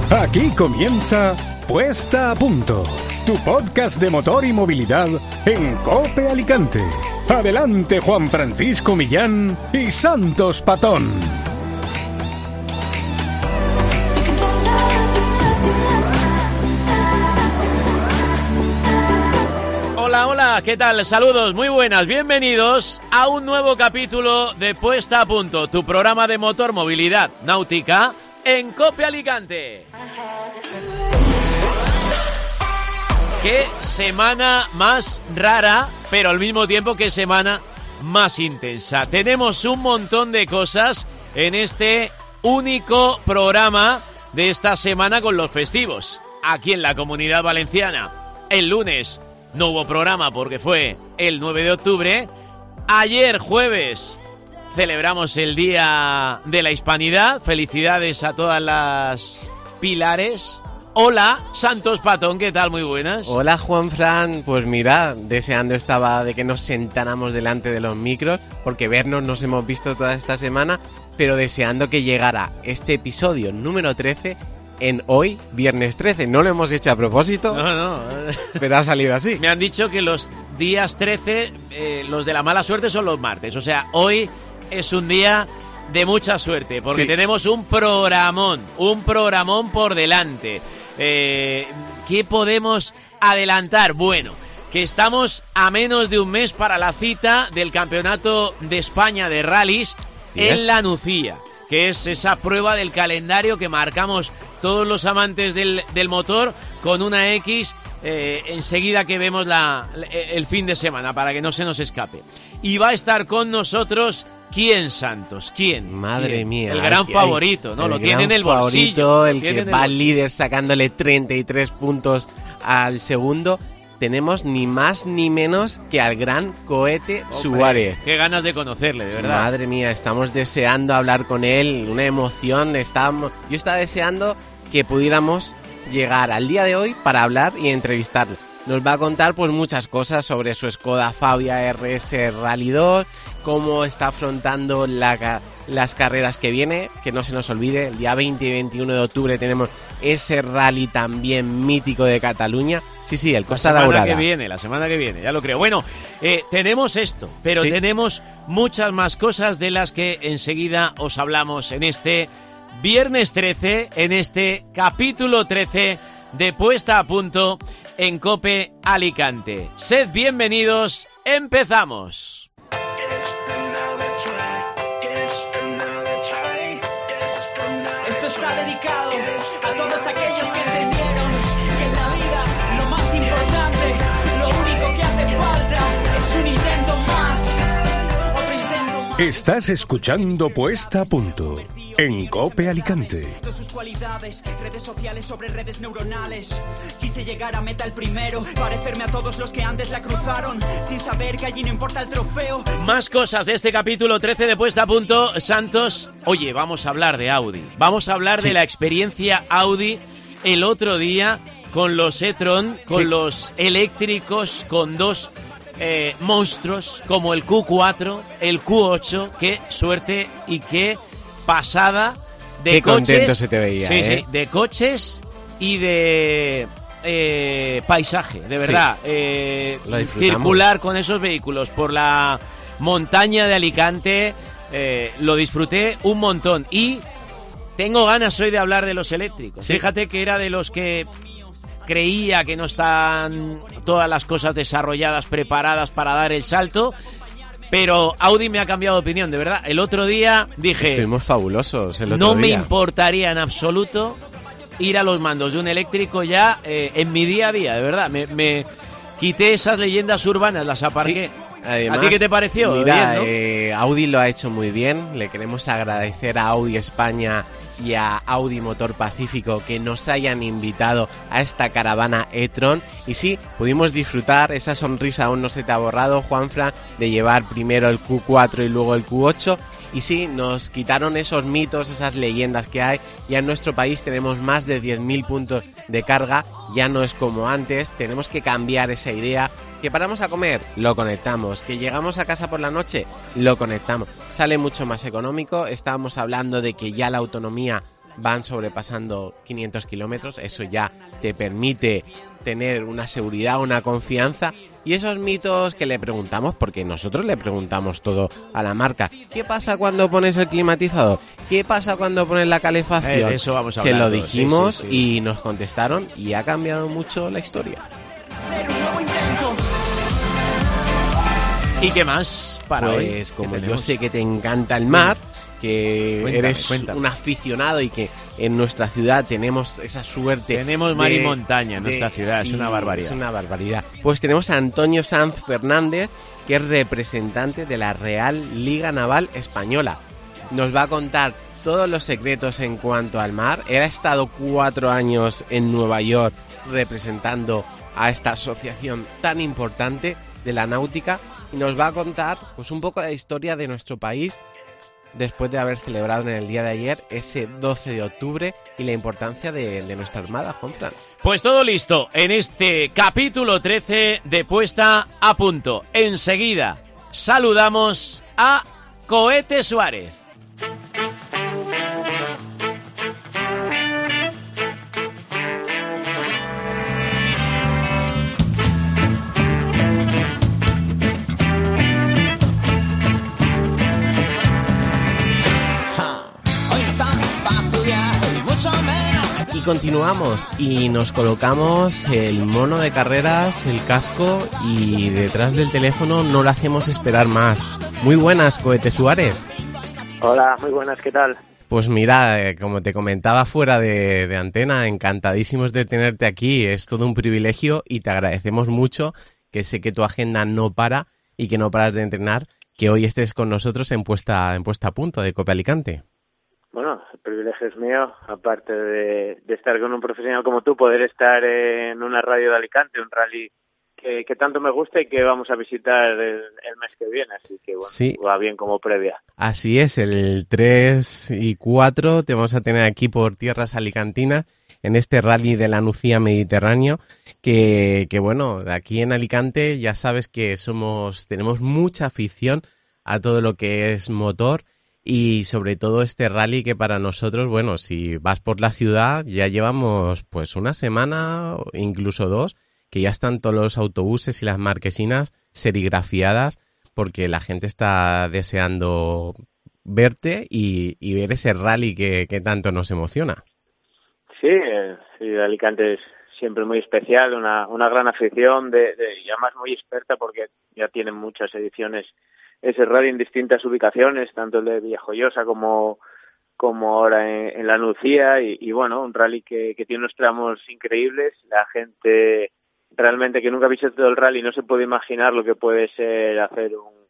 Aquí comienza Puesta a Punto, tu podcast de motor y movilidad en COPE Alicante. Adelante Juan Francisco Millán y Santos Patón. Hola, ¿qué tal? Saludos, muy buenas, bienvenidos a un nuevo capítulo de Puesta a Punto, tu programa de motor, movilidad náutica en COPE Alicante. Qué semana más rara, pero al mismo tiempo qué semana más intensa. Tenemos un montón de cosas en este único programa de esta semana con los festivos. Aquí en la Comunidad Valenciana, el lunes no hubo programa porque fue el 9 de octubre. Ayer jueves celebramos el Día de la Hispanidad. Felicidades a todas las pilares. Hola, Santos Patón, ¿qué tal? Muy buenas. Hola, Juanfran. Pues mira, deseando estaba de que nos sentáramos delante de los micros, porque vernos nos hemos visto toda esta semana, pero deseando que llegara este episodio número 13 en hoy, viernes 13. No lo hemos hecho a propósito, No. pero ha salido así. Me han dicho que los días 13, los de la mala suerte son los martes. O sea, hoy es un día de mucha suerte, porque sí, tenemos un programón por delante. ¿Qué podemos adelantar? Bueno, que estamos a menos de un mes para la cita del Campeonato de España de Rallys en La Nucía, que es esa prueba del calendario que marcamos todos los amantes del motor con una X enseguida que vemos el fin de semana, para que no se nos escape. Y va a estar con nosotros... ¿Quién, Santos? ¿Quién? Madre mía. El gran favorito, ¿no? Lo tiene en el bolsillo. El que va líder sacándole 33 puntos al segundo. Tenemos ni más ni menos que al gran Cohete Suárez. Qué ganas de conocerle, de verdad. Madre mía, estamos deseando hablar con él, una emoción. Yo estaba deseando que pudiéramos llegar al día de hoy para hablar y entrevistarlo. Nos va a contar pues muchas cosas sobre su Skoda Fabia RS Rally 2, cómo está afrontando las carreras que viene, que no se nos olvide, el día 20 y 21 de octubre tenemos ese rally también mítico de Cataluña. Sí, el Costa Daurada. La semana que viene, ya lo creo. Bueno, tenemos esto, pero sí, tenemos muchas más cosas de las que enseguida os hablamos en este viernes 13, en este capítulo 13 de Puesta a Punto en COPE Alicante. Sed bienvenidos, empezamos. Esto está dedicado a todos aquellos que entendieron que en la vida lo más importante, lo único que hace falta es un intento más, otro intento más. Estás escuchando Puesta a Punto en COPE Alicante. Sus cualidades, redes sociales sobre redes neuronales. Quise llegar a meta el primero, parecerme a todos los que antes la cruzaron, sin saber que allí no importa el trofeo. Más cosas de este capítulo 13 de Puesta a Punto, Santos. Oye, vamos a hablar de Audi. Vamos a hablar de la experiencia Audi el otro día con los e-tron, con los eléctricos, con dos monstruos como el Q4, el Q8. Qué suerte y qué pasada de qué coches. Contento se te veía, sí, de coches y de paisaje, de verdad. Circular con esos vehículos por la montaña de Alicante, lo disfruté un montón y tengo ganas hoy de hablar de los eléctricos. Sí. Fíjate que era de los que creía que no están todas las cosas desarrolladas, preparadas para dar el salto. Pero Audi me ha cambiado de opinión, de verdad. El otro día dije... Estuvimos fabulosos el otro día. No me día. Importaría en absoluto ir a los mandos de un eléctrico ya en mi día a día, de verdad. Me quité esas leyendas urbanas, las aparqué. Sí. Además, ¿a ti qué te pareció? Mira, bien, ¿no? Audi lo ha hecho muy bien. Le queremos agradecer a Audi España y a Audi Motor Pacífico que nos hayan invitado a esta caravana e-tron. Y sí, pudimos disfrutar, esa sonrisa aún no se te ha borrado, Juanfran, de llevar primero el Q4 y luego el Q8. Y sí, nos quitaron esos mitos, esas leyendas que hay. Ya en nuestro país tenemos más de 10.000 puntos de carga. Ya no es como antes, tenemos que cambiar esa idea. Que paramos a comer, lo conectamos. Que llegamos a casa por la noche, lo conectamos. Sale mucho más económico. Estábamos hablando de que ya la autonomía van sobrepasando 500 kilómetros. Eso ya te permite tener una seguridad, una confianza. Y esos mitos que le preguntamos, porque nosotros le preguntamos todo a la marca. ¿Qué pasa cuando pones el climatizador? ¿Qué pasa cuando pones la calefacción? De eso vamos a Se hablar lo todos. dijimos Sí. y nos contestaron y ha cambiado mucho la historia. Hacer un nuevo intento. ¿Y qué más para hoy? Pues ¿Qué como yo tenemos? sé que te encanta el mar, que Cuéntame, eres cuéntame. un aficionado y que en nuestra ciudad tenemos esa suerte. Tenemos mar y montaña en nuestra ciudad, es una barbaridad. Es una barbaridad. Pues tenemos a Antonio Sanz Fernández, que es representante de la Real Liga Naval Española. Nos va a contar todos los secretos en cuanto al mar. Él ha estado 4 años en Nueva York representando a esta asociación tan importante de la náutica y nos va a contar pues un poco de la historia de nuestro país después de haber celebrado en el día de ayer ese 12 de octubre y la importancia de nuestra armada, Juanfran. Pues todo listo en este capítulo 13 de Puesta a Punto. Enseguida saludamos a Cohete Suárez. Y continuamos y nos colocamos el mono de carreras, el casco y detrás del teléfono no lo hacemos esperar más. Muy buenas, Cohete Suárez. Hola, muy buenas, ¿qué tal? Pues mira, como te comentaba fuera de antena, encantadísimos de tenerte aquí, es todo un privilegio y te agradecemos mucho, que sé que tu agenda no para y que no paras de entrenar, que hoy estés con nosotros en Puesta a Punto de Cope Alicante. Bueno, el privilegio es mío, aparte de estar con un profesional como tú, poder estar en una radio de Alicante, un rally que tanto me gusta y que vamos a visitar el mes que viene, así que bueno, Sí. Va bien como previa. Así es, el 3 y 4 te vamos a tener aquí por tierras alicantinas en este rally de la Nucía Mediterráneo, que bueno, aquí en Alicante ya sabes que tenemos mucha afición a todo lo que es motor y sobre todo este rally que para nosotros, bueno, si vas por la ciudad ya llevamos pues una semana o incluso 2, que ya están todos los autobuses y las marquesinas serigrafiadas porque la gente está deseando verte y ver ese rally que tanto nos emociona. Sí, Alicante es siempre muy especial, una gran afición y además muy experta porque ya tienen muchas ediciones ese rally en distintas ubicaciones, tanto el de Villajoyosa como ahora en la Nucía y bueno, un rally que tiene unos tramos increíbles. La gente realmente que nunca ha visto todo el rally no se puede imaginar lo que puede ser hacer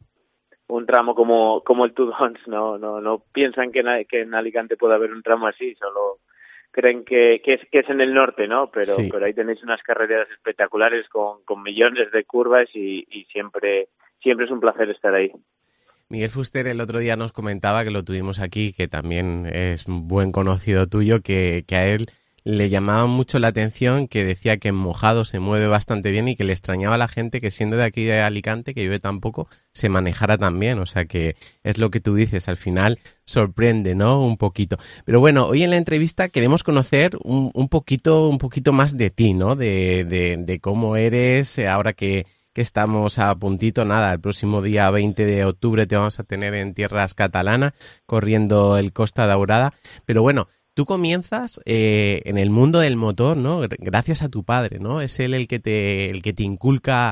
un tramo como el Tudons, no piensan que en Alicante puede haber un tramo así, solo creen que es en el norte, ¿no? Pero ahí tenéis unas carreras espectaculares con millones de curvas y siempre es un placer estar ahí. Miguel Fuster el otro día nos comentaba, que lo tuvimos aquí, que también es un buen conocido tuyo, que a él le llamaba mucho la atención, que decía que en mojado se mueve bastante bien y que le extrañaba a la gente que siendo de aquí de Alicante, que llueve tan poco, se manejara tan bien. O sea que es lo que tú dices, al final sorprende, ¿no? Un poquito. Pero bueno, hoy en la entrevista queremos conocer un poquito más de ti, ¿no? De cómo eres, ahora que estamos a puntito, nada, el próximo día 20 de octubre te vamos a tener en tierras catalanas, corriendo el Costa Daurada. Pero bueno, tú comienzas en el mundo del motor, ¿no? Gracias a tu padre, ¿no? Es él el que te inculca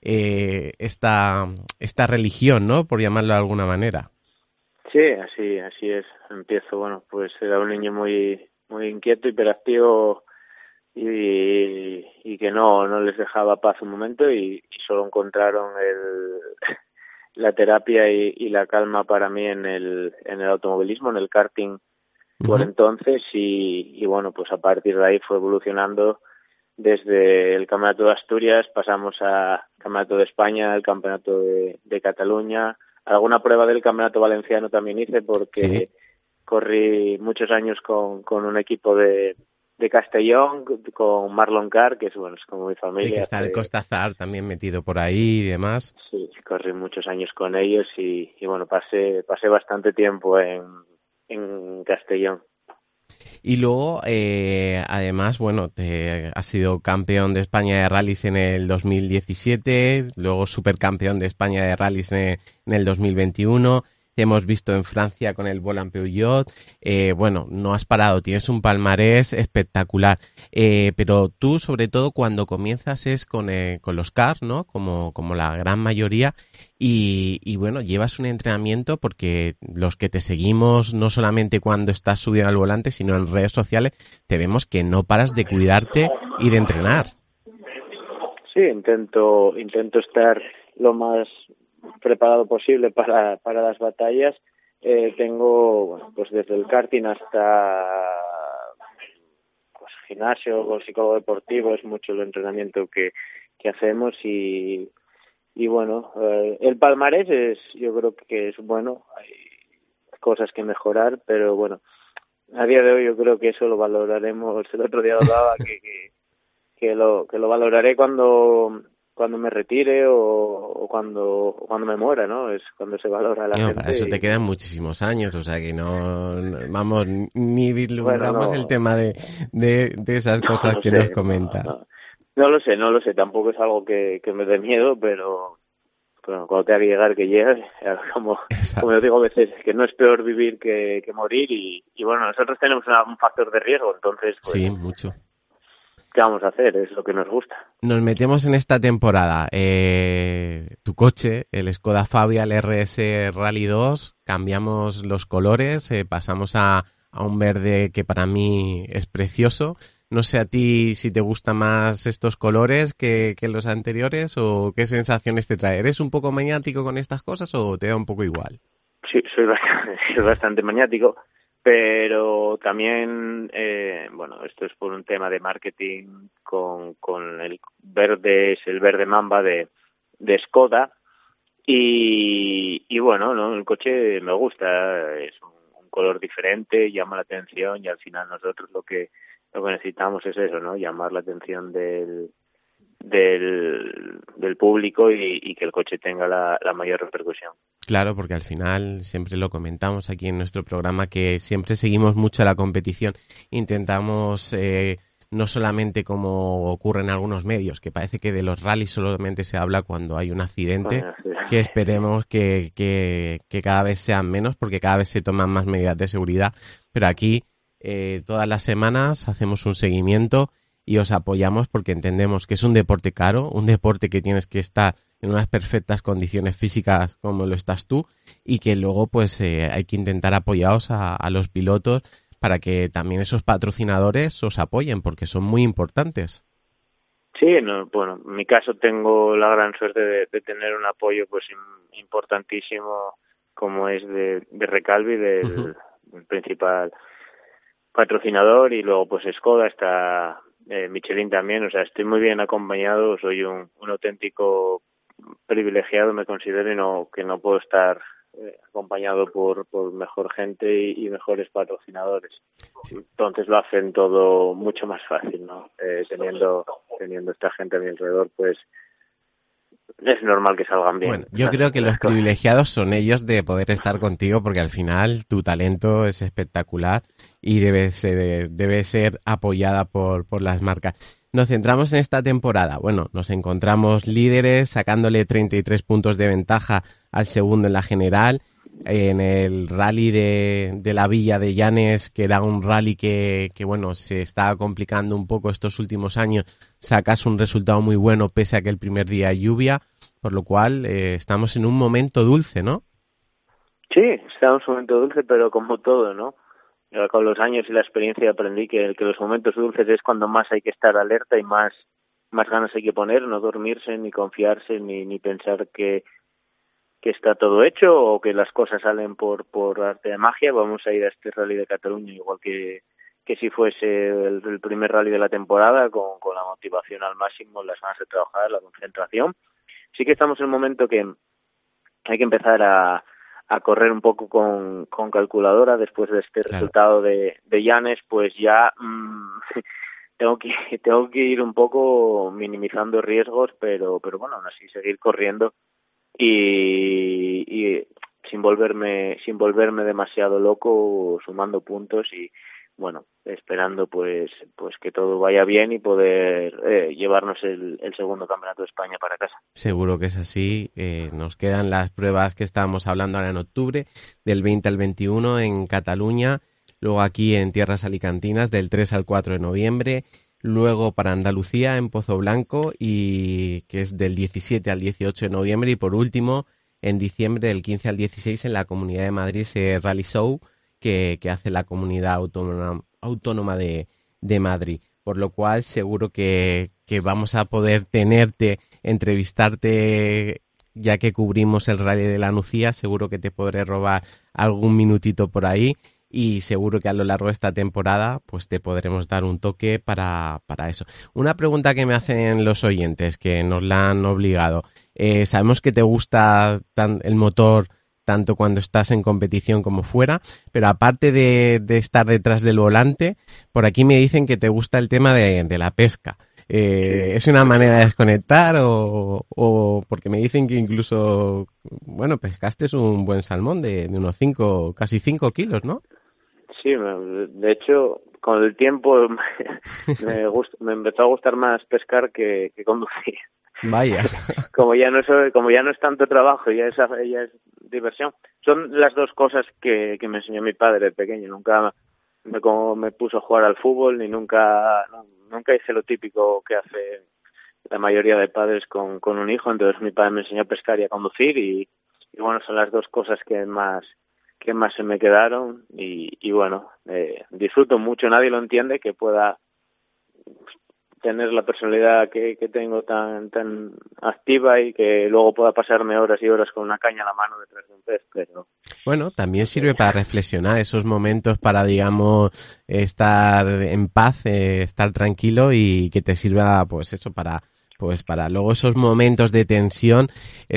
esta religión, ¿no? Por llamarlo de alguna manera. Sí, así es. Empiezo, bueno, pues era un niño muy inquieto, hiperactivo y que no les dejaba paz un momento y solo encontraron la terapia y la calma para mí en el automovilismo, en el karting por entonces y bueno, pues a partir de ahí fue evolucionando desde el Campeonato de Asturias, pasamos a Campeonato de España, el Campeonato de Cataluña, alguna prueba del Campeonato Valenciano también hice porque corrí muchos años con un equipo de Castellón, con Marlon Carr, que es como mi familia. Sí, que está el Costa Azar también metido por ahí y demás. Sí, corrí muchos años con ellos y bueno, pasé bastante tiempo en Castellón. Y luego, además, bueno, has sido campeón de España de rallies en el 2017, luego supercampeón de España de rallies en el 2021. Te hemos visto en Francia con el Volant Peugeot. Bueno, no has parado, tienes un palmarés espectacular. Pero tú, sobre todo, cuando comienzas es con los cars, ¿no? Como la gran mayoría. Y bueno, llevas un entrenamiento porque los que te seguimos, no solamente cuando estás subido al volante, sino en redes sociales, te vemos que no paras de cuidarte y de entrenar. Sí, intento estar lo más preparado posible para las batallas. Tengo, bueno, pues desde el karting hasta pues gimnasio o psicólogo deportivo, es mucho el entrenamiento que hacemos y bueno, el palmarés yo creo que es bueno, hay cosas que mejorar, pero bueno, a día de hoy yo creo que eso lo valoraremos. El otro día hablaba que lo valoraré cuando me retire o cuando me muera, ¿no? Es cuando se valora la gente. Para eso te quedan muchísimos años, o sea que no vamos, ni vislumbramos el tema de esas cosas que nos comentas. No lo sé, tampoco es algo que me dé miedo, pero bueno, cuando tenga que llegar, que llegue, como yo digo a veces, que no es peor vivir que morir y bueno, nosotros tenemos un factor de riesgo, entonces pues, sí, mucho. ¿Qué vamos a hacer? Es lo que nos gusta. Nos metemos en esta temporada. Tu coche, el Skoda Fabia, el RS Rally 2, cambiamos los colores, pasamos a un verde que para mí es precioso. No sé a ti si te gustan más estos colores que los anteriores o qué sensaciones te trae. ¿Eres un poco maniático con estas cosas o te da un poco igual? Sí, soy bastante maniático, pero también, bueno, esto es por un tema de marketing con el verde, es el verde Mamba de Skoda y bueno, ¿no? El coche me gusta, es un color diferente, llama la atención y al final nosotros lo que necesitamos es eso, ¿no? Llamar la atención del público y que el coche tenga la mayor repercusión. Claro, porque al final siempre lo comentamos aquí en nuestro programa que siempre seguimos mucho la competición. Intentamos, no solamente como ocurre en algunos medios, que parece que de los rallies solamente se habla cuando hay un accidente, que esperemos que cada vez sean menos porque cada vez se toman más medidas de seguridad. Pero aquí todas las semanas hacemos un seguimiento y os apoyamos porque entendemos que es un deporte caro, un deporte que tienes que estar en unas perfectas condiciones físicas como lo estás tú y que luego pues hay que intentar apoyaros a los pilotos para que también esos patrocinadores os apoyen porque son muy importantes. Sí, no, bueno, en mi caso tengo la gran suerte de tener un apoyo pues importantísimo como es de Recalvi, del principal patrocinador, y luego pues Skoda, está Michelin también, o sea, estoy muy bien acompañado, soy un auténtico privilegiado, me considero, que no puedo estar acompañado por mejor gente y mejores patrocinadores. Sí. Entonces lo hacen todo mucho más fácil, ¿no? Teniendo esta gente a mi alrededor, pues es normal que salgan bien. Bueno, yo creo que los privilegiados son ellos de poder estar contigo porque al final tu talento es espectacular y debe ser apoyada por las marcas. Nos centramos en esta temporada. Bueno, nos encontramos líderes sacándole 33 puntos de ventaja al segundo en la general. En el rally de la Villa de Llanes, que era un rally que bueno, se estaba complicando un poco estos últimos años, sacas un resultado muy bueno pese a que el primer día hay lluvia, por lo cual estamos en un momento dulce, ¿no? Sí, estamos en un momento dulce, pero como todo, ¿no? Yo con los años y la experiencia aprendí que los momentos dulces es cuando más hay que estar alerta y más ganas hay que poner, no dormirse, ni confiarse, ni pensar que está todo hecho o que las cosas salen por arte de magia. Vamos a ir a este Rally de Cataluña igual que si fuese el primer rally de la temporada, con la motivación al máximo, las ganas de trabajar, la concentración. Sí que estamos en un momento que hay que empezar a correr un poco con calculadora después de este resultado de Llanes, pues ya tengo que ir un poco minimizando riesgos, pero bueno, aún así seguir corriendo y sin volverme demasiado loco, sumando puntos y bueno, esperando pues que todo vaya bien y poder llevarnos el segundo campeonato de España para casa. Seguro que es así. Nos quedan las pruebas que estábamos hablando ahora en octubre, del 20 al 21 en Cataluña, luego aquí en tierras alicantinas del 3 al 4 de noviembre, luego para Andalucía en Pozo Blanco, y que es del 17 al 18 de noviembre, y por último en diciembre del 15 al 16 en la Comunidad de Madrid ese Rally Show que hace la Comunidad Autónoma de Madrid. Por lo cual seguro que vamos a poder entrevistarte, ya que cubrimos el Rally de la Nucía. Seguro que te podré robar algún minutito por ahí, y seguro que a lo largo de esta temporada pues te podremos dar un toque para eso. Una pregunta que me hacen los oyentes, que nos la han obligado. Sabemos que te gusta el motor tanto cuando estás en competición como fuera, pero aparte de estar detrás del volante, por aquí me dicen que te gusta el tema de la pesca. ¿Es una manera de desconectar o porque me dicen que incluso, bueno, pescaste un buen salmón de unos casi 5 kilos, ¿no? Sí, de hecho, con el tiempo me empezó a gustar más pescar que conducir. Vaya. Como ya no es tanto trabajo, ya es diversión. Son las dos cosas que me enseñó mi padre de pequeño. Nunca me puso a jugar al fútbol, ni nunca hice lo típico que hace la mayoría de padres con un hijo. Entonces mi padre me enseñó a pescar y a conducir, y bueno, son las dos cosas que más se me quedaron, y bueno, disfruto mucho. Nadie lo entiende, que pueda tener la personalidad que tengo tan activa, y que luego pueda pasarme horas y horas con una caña a la mano detrás de un pez, pero... Bueno, también sirve para reflexionar, esos momentos para, digamos, estar en paz, estar tranquilo, y que te sirva, pues eso, para luego esos momentos de tensión,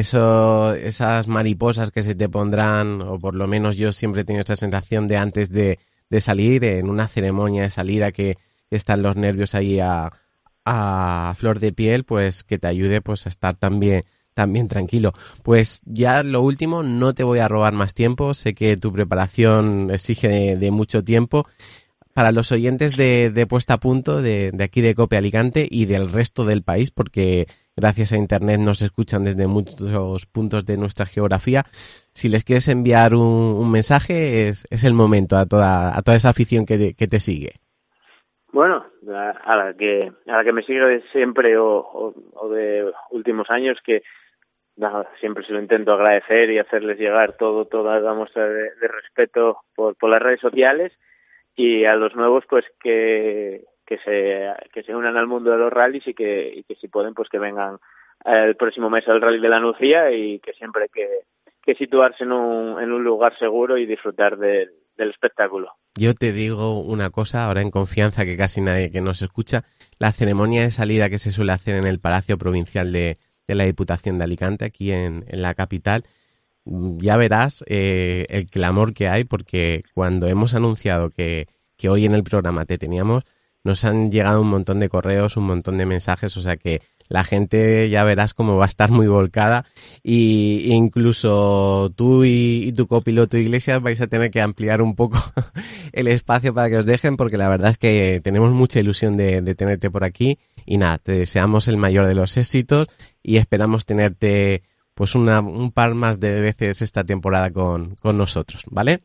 esas mariposas que se te pondrán, o por lo menos yo siempre tengo esa sensación de antes de salir, en una ceremonia de salida que están los nervios ahí a flor de piel, pues que te ayude pues a estar también tranquilo. Pues ya lo último, no te voy a robar más tiempo, sé que tu preparación exige de mucho tiempo. Para los oyentes de Puesta a Punto, de aquí de COPE Alicante y del resto del país, porque gracias a Internet nos escuchan desde muchos puntos de nuestra geografía, si les quieres enviar un mensaje, es el momento a toda esa afición que te sigue. Bueno, a la que me sigue de siempre o de últimos años, que siempre se lo intento agradecer y hacerles llegar toda la muestra de respeto por las redes sociales. Y a los nuevos, pues que se unan al mundo de los rallies, y que si pueden, pues que vengan el próximo mes al Rally de la Nucía, y que siempre hay que situarse en un lugar seguro y disfrutar del espectáculo. Yo te digo una cosa, ahora en confianza, que casi nadie que nos escucha, la ceremonia de salida que se suele hacer en el Palacio Provincial de la Diputación de Alicante, aquí en la capital, ya verás el clamor que hay, porque cuando hemos anunciado que hoy en el programa te teníamos, nos han llegado un montón de correos, un montón de mensajes, o sea que la gente ya verás cómo va a estar muy volcada, y incluso tú y tu copiloto Iglesias vais a tener que ampliar un poco el espacio para que os dejen, porque la verdad es que tenemos mucha ilusión de tenerte por aquí, y nada, te deseamos el mayor de los éxitos y esperamos tenerte pues un par más de veces esta temporada con nosotros, ¿vale?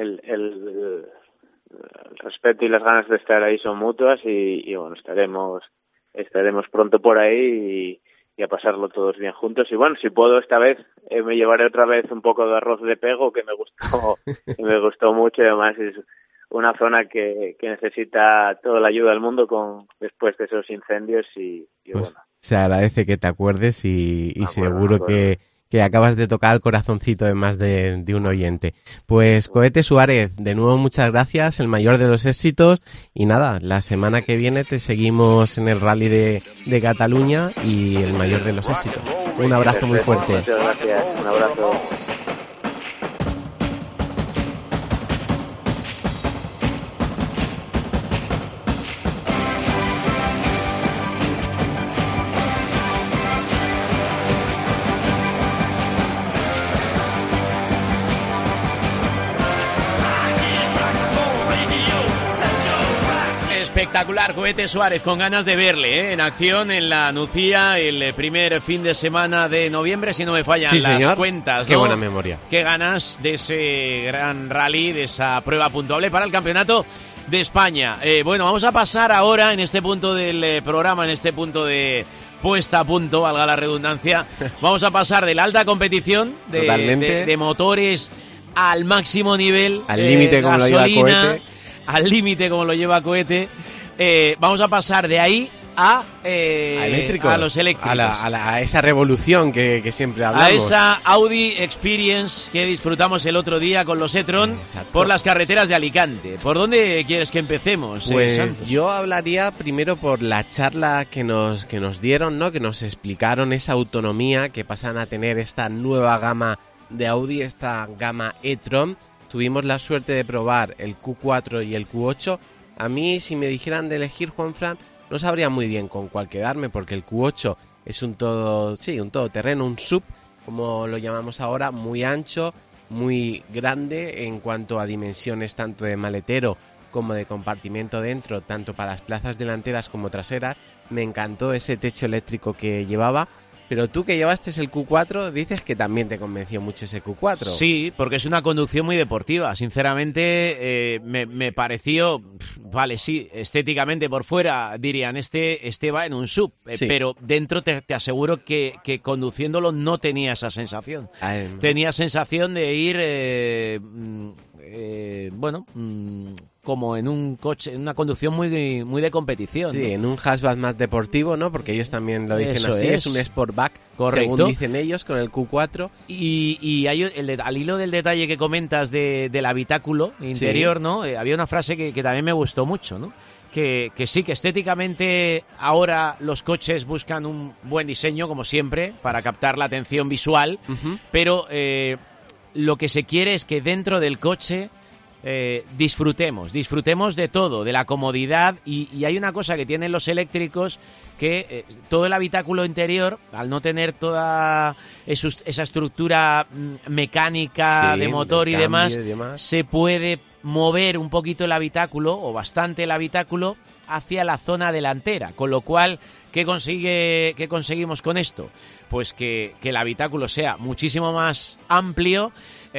El respeto y las ganas de estar ahí son mutuas, y bueno, estaremos pronto por ahí y a pasarlo todos bien juntos. Y bueno, si puedo esta vez me llevaré otra vez un poco de arroz de pego, que me gustó mucho, y además es una zona que necesita toda la ayuda del mundo después de esos incendios, y pues, bueno. Se agradece que te acuerdes, y seguro que acabas de tocar el corazoncito de más de un oyente. Pues Cohete Suárez, de nuevo muchas gracias, el mayor de los éxitos, y nada, la semana que viene te seguimos en el Rally de Cataluña, y el mayor de los éxitos. Un abrazo muy fuerte. Muchas gracias, un abrazo. Espectacular, Cohete Suárez, con ganas de verle en acción en la Nucía el primer fin de semana de noviembre, si no me fallan las cuentas, ¿no? Qué buena memoria. Qué ganas de ese gran rally, de esa prueba puntuable para el Campeonato de España. Bueno, vamos a pasar ahora en este punto del programa, en este punto de puesta a punto, valga la redundancia, vamos a pasar de la alta competición de motores al máximo nivel, al límite como lo lleva Cohete. Al límite como lo lleva Cohete. Vamos a pasar de ahí a los eléctricos. A esa revolución que siempre hablamos. A esa Audi Experience que disfrutamos el otro día con los e-tron por las carreteras de Alicante. ¿Por dónde quieres que empecemos, Santos? Yo hablaría primero por la charla que nos dieron, ¿no? Que nos explicaron esa autonomía que pasan a tener esta nueva gama de Audi, esta gama e-tron. Tuvimos la suerte de probar el Q4 y el Q8. A mí, si me dijeran de elegir, Juanfran, no sabría muy bien con cuál quedarme, porque el Q8 es un todoterreno, un sub, como lo llamamos ahora, muy ancho, muy grande en cuanto a dimensiones tanto de maletero como de compartimento dentro, tanto para las plazas delanteras como traseras. Me encantó ese techo eléctrico que llevaba. Pero tú que llevaste el Q4, dices que también te convenció mucho ese Q4. Sí, porque es una conducción muy deportiva. Sinceramente, me pareció, vale, sí, estéticamente por fuera dirían, este va en un sub, sí. Pero dentro te aseguro que conduciéndolo no tenía esa sensación. Además, tenía sensación de ir, como en un coche, en una conducción muy de competición. Sí, ¿no? En un hatchback más deportivo, ¿no? Porque ellos también lo dicen así, es un sportback, correcto, según dicen ellos, con el Q4. Y hay al hilo del detalle que comentas del habitáculo interior, sí, ¿no? Había una frase que también me gustó mucho, ¿no? Que sí, que estéticamente ahora los coches buscan un buen diseño, como siempre, para captar la atención visual, pero lo que se quiere es que dentro del coche disfrutemos de todo, de la comodidad, y hay una cosa que tienen los eléctricos, que todo el habitáculo interior, al no tener toda esa estructura mecánica, sí, de motor y demás, se puede mover un poquito el habitáculo, o bastante el habitáculo, hacia la zona delantera, con lo cual, ¿qué conseguimos con esto? Pues que el habitáculo sea muchísimo más amplio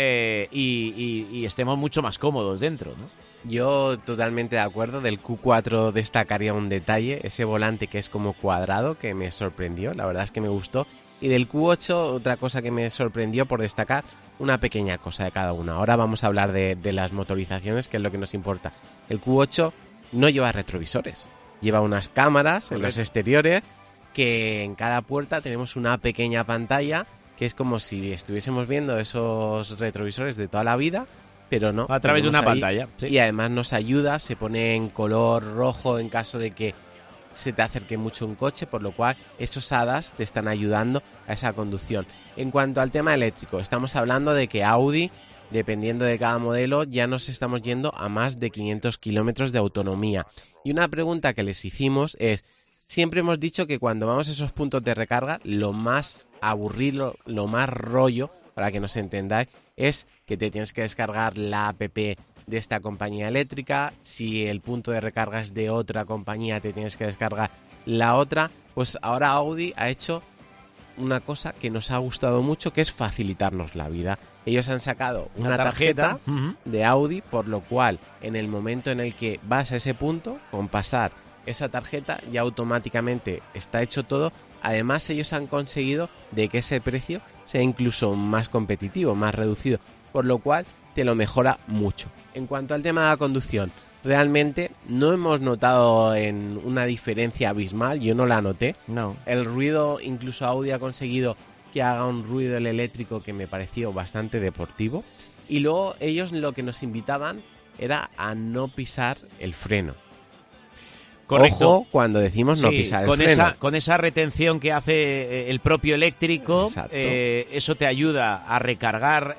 y estemos mucho más cómodos dentro, ¿no? Yo totalmente de acuerdo. Del Q4 destacaría un detalle, ese volante que es como cuadrado, que me sorprendió, la verdad es que me gustó. Y del Q8, otra cosa que me sorprendió por destacar, una pequeña cosa de cada una. Ahora vamos a hablar de las motorizaciones, que es lo que nos importa. El Q8 no lleva retrovisores, lleva unas cámaras en los exteriores, que en cada puerta tenemos una pequeña pantalla, que es como si estuviésemos viendo esos retrovisores de toda la vida, pero no. A través de una pantalla. Sí. Y además nos ayuda, se pone en color rojo en caso de que se te acerque mucho un coche, por lo cual esos hadas te están ayudando a esa conducción. En cuanto al tema eléctrico, estamos hablando de que Audi, dependiendo de cada modelo, ya nos estamos yendo a más de 500 kilómetros de autonomía. Y una pregunta que les hicimos es, siempre hemos dicho que cuando vamos a esos puntos de recarga, lo más aburrido, lo más rollo, para que nos entendáis, es que te tienes que descargar la app de esta compañía eléctrica. Si el punto de recarga es de otra compañía, te tienes que descargar la otra. Pues ahora Audi ha hecho una cosa que nos ha gustado mucho, que es facilitarnos la vida. Ellos han sacado una tarjeta de Audi, por lo cual en el momento en el que vas a ese punto, con pasar esa tarjeta ya automáticamente está hecho todo. Además, ellos han conseguido de que ese precio sea incluso más competitivo, más reducido, por lo cual te lo mejora mucho. En cuanto al tema de la conducción, realmente no hemos notado en una diferencia abismal, yo no la noté. No. El ruido, incluso Audi ha conseguido que haga un ruido el eléctrico que me pareció bastante deportivo. Y luego ellos lo que nos invitaban era a no pisar el freno. Correcto. Ojo cuando decimos no pisar el freno. Con esa retención que hace el propio eléctrico, eso te ayuda a recargar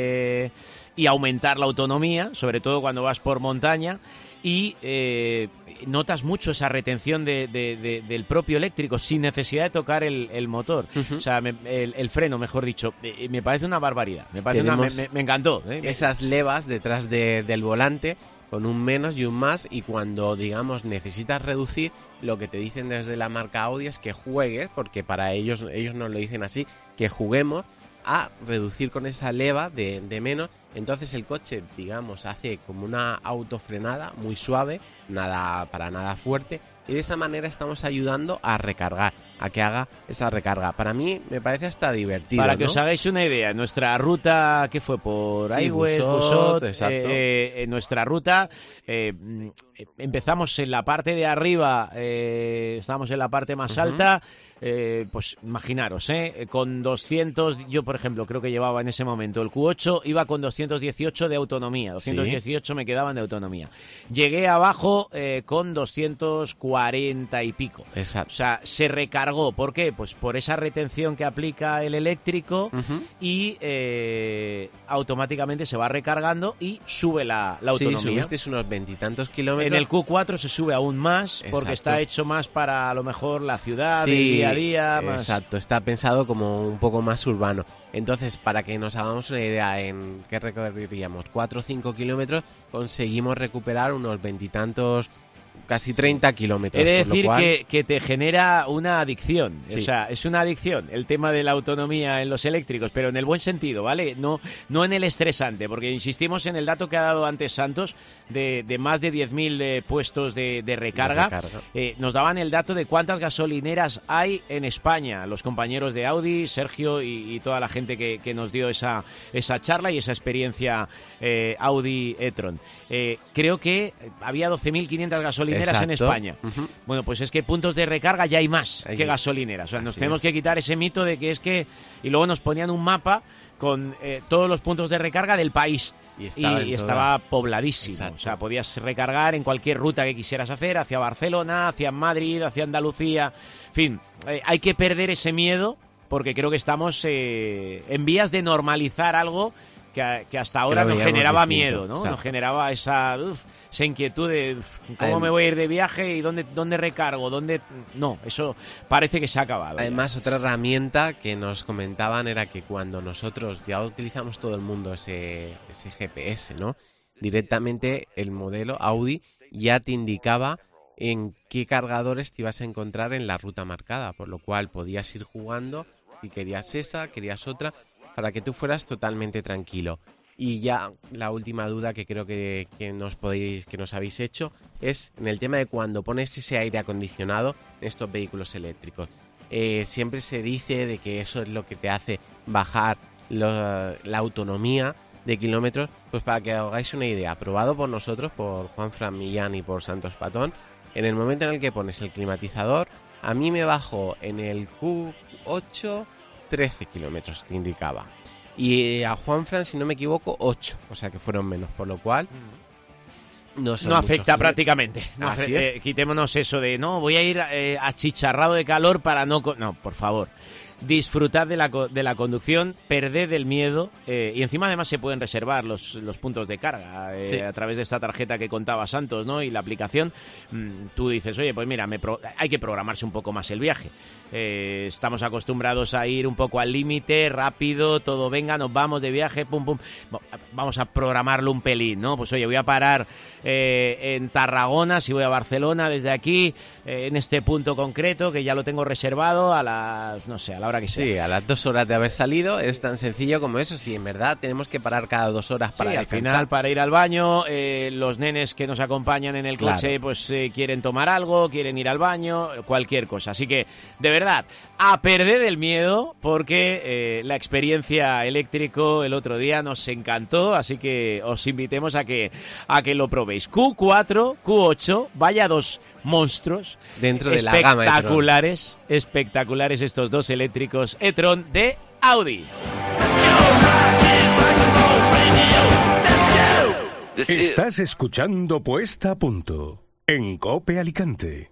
y aumentar la autonomía, sobre todo cuando vas por montaña, y notas mucho esa retención del propio eléctrico sin necesidad de tocar el motor. O sea, el freno, mejor dicho. Me parece una barbaridad. Me encantó. Esas levas detrás del volante con un menos y un más, y cuando, digamos, necesitas reducir, lo que te dicen desde la marca Audi es que juegues, porque para ellos nos lo dicen así, que juguemos a reducir con esa leva de menos. Entonces el coche, digamos, hace como una autofrenada muy suave, para nada fuerte, y de esa manera estamos ayudando a recargar, a que haga esa recarga. Para mí me parece hasta divertido. Para que ¿no? os hagáis una idea, nuestra ruta, ¿qué fue? Por Sí, Aigües, Busot, Busot, exacto. En nuestra ruta empezamos en la parte de arriba, estábamos en la parte más alta, pues imaginaros, con 200, yo por ejemplo creo que llevaba en ese momento el Q8, iba con 218 de autonomía, 218 me quedaban de autonomía. Llegué abajo con 240 y pico. Exacto. O sea, se recargó. ¿Por qué? Pues por esa retención que aplica el eléctrico y automáticamente se va recargando y sube la autonomía. Sí, subiste unos 20 y tantos kilómetros. En el Q4 se sube aún más porque está hecho más para a lo mejor la ciudad, el día a día. Más... Exacto, está pensado como un poco más urbano. Entonces, para que nos hagamos una idea en qué recorreríamos, 4 o 5 kilómetros, conseguimos recuperar unos 20 y tantos, casi 30 kilómetros. He de por lo decir cual... que te genera una adicción. Sí. O sea, es una adicción el tema de la autonomía en los eléctricos, pero en el buen sentido, ¿vale? No en el estresante, porque insistimos en el dato que ha dado antes Santos de más de 10.000 puestos de recarga. Nos daban el dato de cuántas gasolineras hay en España, los compañeros de Audi, Sergio y toda la gente que nos dio esa charla y esa experiencia Audi e-tron. Creo que había 12.500 gasolineras en España. Bueno, pues es que puntos de recarga ya hay más que gasolineras. O sea, nos tenemos que quitar ese mito de que es que... Y luego nos ponían un mapa con todos los puntos de recarga del país. Y estaba pobladísimo. Exacto. O sea, podías recargar en cualquier ruta que quisieras hacer, hacia Barcelona, hacia Madrid, hacia Andalucía. En fin, hay que perder ese miedo porque creo que estamos en vías de normalizar algo que hasta ahora nos generaba miedo, ¿no? Exacto. Nos generaba esa inquietud de cómo me voy a ir de viaje y dónde recargo, No, eso parece que se ha acabado. Además, otra herramienta que nos comentaban era que cuando nosotros ya utilizamos todo el mundo ese GPS, ¿no? Directamente el modelo Audi ya te indicaba en qué cargadores te ibas a encontrar en la ruta marcada, por lo cual podías ir jugando si querías esa, querías otra, para que tú fueras totalmente tranquilo. Y ya la última duda que creo que nos habéis hecho es en el tema de cuando pones ese aire acondicionado en estos vehículos eléctricos. Siempre se dice de que eso es lo que te hace bajar la autonomía de kilómetros. Pues para que os hagáis una idea, probado por nosotros, por Juanfran Millán y por Santos Patón, en el momento en el que pones el climatizador, a mí me bajó en el Q8 13 kilómetros, te indicaba. Y a Juanfran, si no me equivoco, 8. O sea que fueron menos, por lo cual no afecta prácticamente. Así es. Quitémonos eso de, no, voy a ir achicharrado de calor para no... No, por favor. Disfrutad de la conducción, perded el miedo y encima además se pueden reservar los puntos de carga a través de esta tarjeta que contaba Santos, ¿no? Y la aplicación, tú dices, oye, pues mira, hay que programarse un poco más el viaje. Estamos acostumbrados a ir un poco al límite, rápido, todo venga, nos vamos de viaje, pum, pum. Vamos a programarlo un pelín, ¿no? Pues oye, voy a parar en Tarragona, si voy a Barcelona desde aquí, en este punto concreto que ya lo tengo reservado a la hora que sea. Sí, a las 2 horas de haber salido, es tan sencillo como eso. Sí, en verdad tenemos que parar cada 2 horas para al final para ir al baño, los nenes que nos acompañan en el coche pues quieren tomar algo, quieren ir al baño, cualquier cosa. Así que, de verdad, a perder el miedo porque la experiencia eléctrico el otro día nos encantó, así que os invitemos a que lo probéis. Q4, Q8, vaya dos monstruos dentro de la gama espectaculares estos dos eléctricos e-tron de Audi. Estás escuchando Puesta a Punto en COPE Alicante.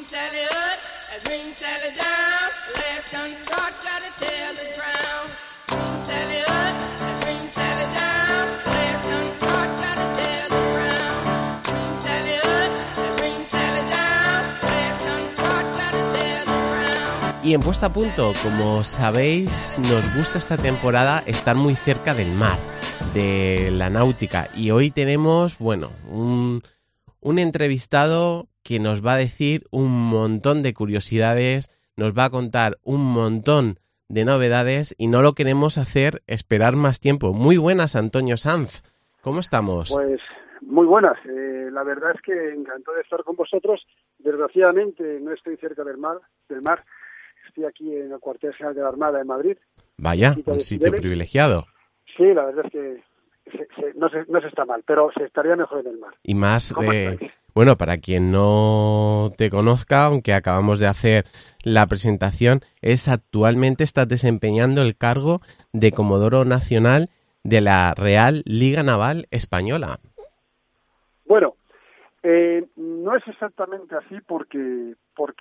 Y en Puesta a Punto, como sabéis, nos gusta esta temporada estar muy cerca del mar. de la náutica. Y hoy tenemos, bueno, un entrevistado que nos va a decir un montón de curiosidades, nos va a contar un montón de novedades y no lo queremos hacer esperar más tiempo. Muy buenas, Antonio Sanz. ¿Cómo estamos? Pues muy buenas. La verdad es que encantado de estar con vosotros. Desgraciadamente no estoy cerca del mar. Estoy aquí en el cuartel general de la Armada en Madrid. Vaya, un sitio privilegiado. Sí, la verdad es que no se está mal, pero se estaría mejor en el mar. Y más, bueno, para quien no te conozca, aunque acabamos de hacer la presentación, actualmente estás desempeñando el cargo de Comodoro Nacional de la Real Liga Naval Española. Bueno, no es exactamente así porque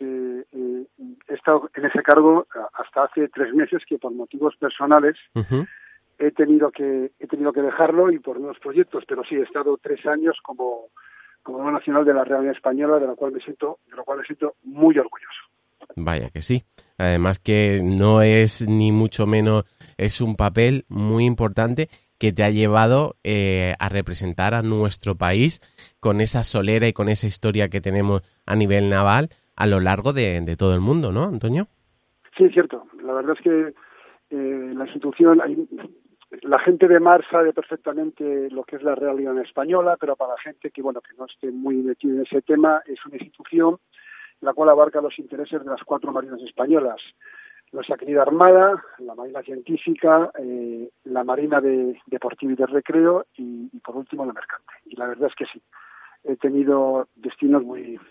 he estado en ese cargo hasta hace 3 meses, que por motivos personales he tenido que dejarlo y por unos proyectos, pero sí he estado 3 años como nacional de la Real Española, de lo cual me siento muy orgulloso. Vaya que sí. Además que no es ni mucho menos, es un papel muy importante que te ha llevado a representar a nuestro país con esa solera y con esa historia que tenemos a nivel naval a lo largo de todo el mundo, ¿no, Antonio? Sí, es cierto. La verdad es que la institución, la gente de mar sabe perfectamente lo que es la Real Liga Española, pero para la gente que no esté muy metida en ese tema, es una institución la cual abarca los intereses de las 4 marinas españolas: nuestra querida Armada, la Marina Científica, la Marina Deportiva y de Recreo y por último la Mercante. Y la verdad es que sí, he tenido destinos muy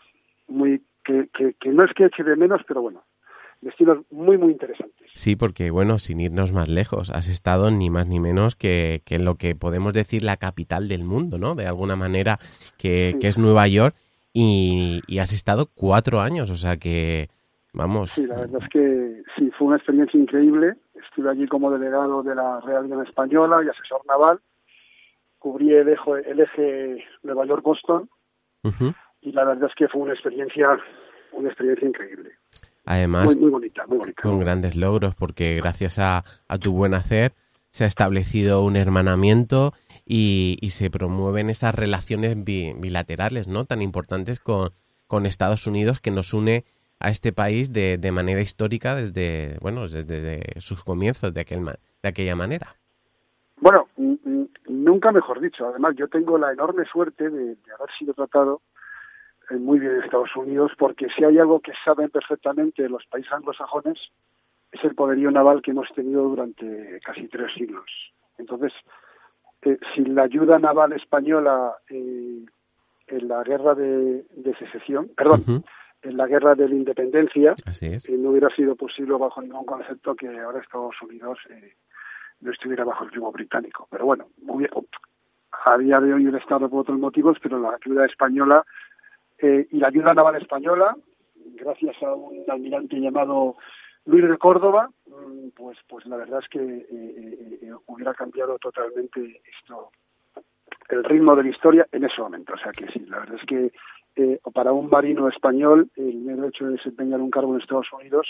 que no es que eche de menos, pero bueno, destinos muy interesantes. Sí, porque bueno, sin irnos más lejos, has estado ni más ni menos que en lo que podemos decir la capital del mundo, ¿no? De alguna manera, que es Nueva York, y has estado 4 años, o sea que, vamos... Sí, la verdad es que sí, fue una experiencia increíble. Estuve allí como delegado de la Real Liga Española y asesor naval. Cubrí el eje Nueva York-Boston, y la verdad es que fue una experiencia increíble. Además, muy bonita. Con grandes logros, porque gracias a tu buen hacer se ha establecido un hermanamiento y se promueven esas relaciones bilaterales, ¿no?, tan importantes con Estados Unidos, que nos une a este país de manera histórica desde sus comienzos de aquella manera. Bueno, nunca mejor dicho. Además, yo tengo la enorme suerte de haber sido tratado muy bien en Estados Unidos, porque si hay algo que saben perfectamente los países anglosajones es el poderío naval que hemos tenido durante casi 3 siglos. Entonces, sin la ayuda naval española en la guerra de secesión, en la guerra de la independencia, no hubiera sido posible bajo ningún concepto que ahora Estados Unidos no estuviera bajo el yugo británico. Pero bueno, a día de hoy el Estado por otros motivos, pero la ayuda española y la ayuda naval española, gracias a un almirante llamado Luis de Córdoba, pues la verdad es que hubiera cambiado totalmente el ritmo de la historia en ese momento. O sea que sí, la verdad es que para un marino español el mero hecho de desempeñar un cargo en Estados Unidos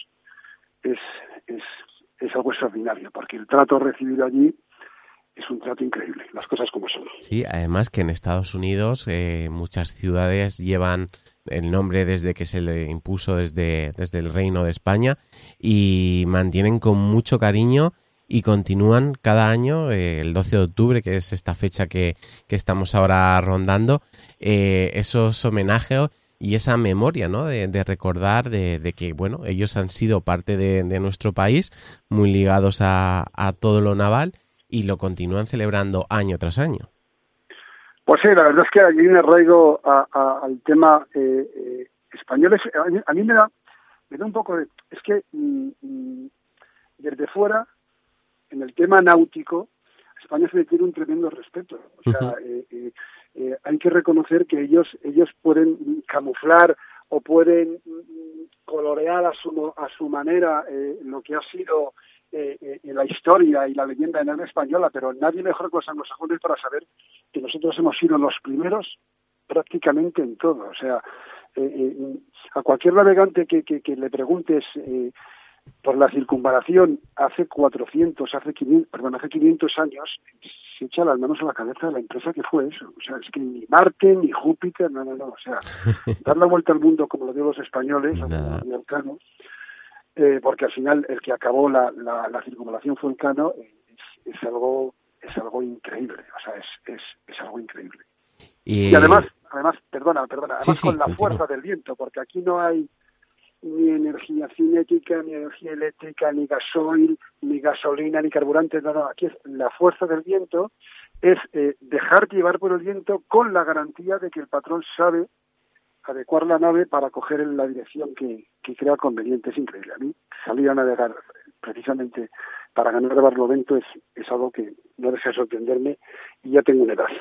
es algo extraordinario, porque el trato recibido allí es un trato increíble, las cosas como son. Sí, además que en Estados Unidos muchas ciudades llevan el nombre desde que se le impuso desde el Reino de España, y mantienen con mucho cariño y continúan cada año, el 12 de octubre, que es esta fecha que estamos ahora rondando, esos homenajes y esa memoria, ¿no?, de recordar de que, bueno, ellos han sido parte de nuestro país, muy ligados a todo lo naval, y lo continúan celebrando año tras año. Pues sí, la verdad es que hay un arraigo al tema español. A mí me da un poco de... Es que desde fuera, en el tema náutico, a España se le tiene un tremendo respeto. O sea, hay que reconocer que ellos pueden camuflar o pueden colorear a su manera lo que ha sido la historia y la leyenda de la española, pero nadie mejor que los anglosajones para saber que nosotros hemos sido los primeros prácticamente en todo. O sea, a cualquier navegante que le preguntes por la circunvalación hace 500 años, se echa las manos a la cabeza de la empresa que fue eso. O sea, es que ni Marte, ni Júpiter, no. O sea, dar la vuelta al mundo como lo dio los españoles, ni Elcano, porque al final el que acabó la circunvalación fue Elcano, es algo increíble. O sea, es algo increíble. Y además, perdona, además con la fuerza del viento, porque aquí no hay ni energía cinética, ni energía eléctrica, ni gasoil, ni gasolina, ni carburante, no, aquí es la fuerza del viento, es dejar llevar por el viento con la garantía de que el patrón sabe adecuar la nave para coger en la dirección que crea conveniente. Es increíble. A mí salir a navegar precisamente para ganar de barlovento es algo que no deja de sorprenderme, y ya tengo una edad.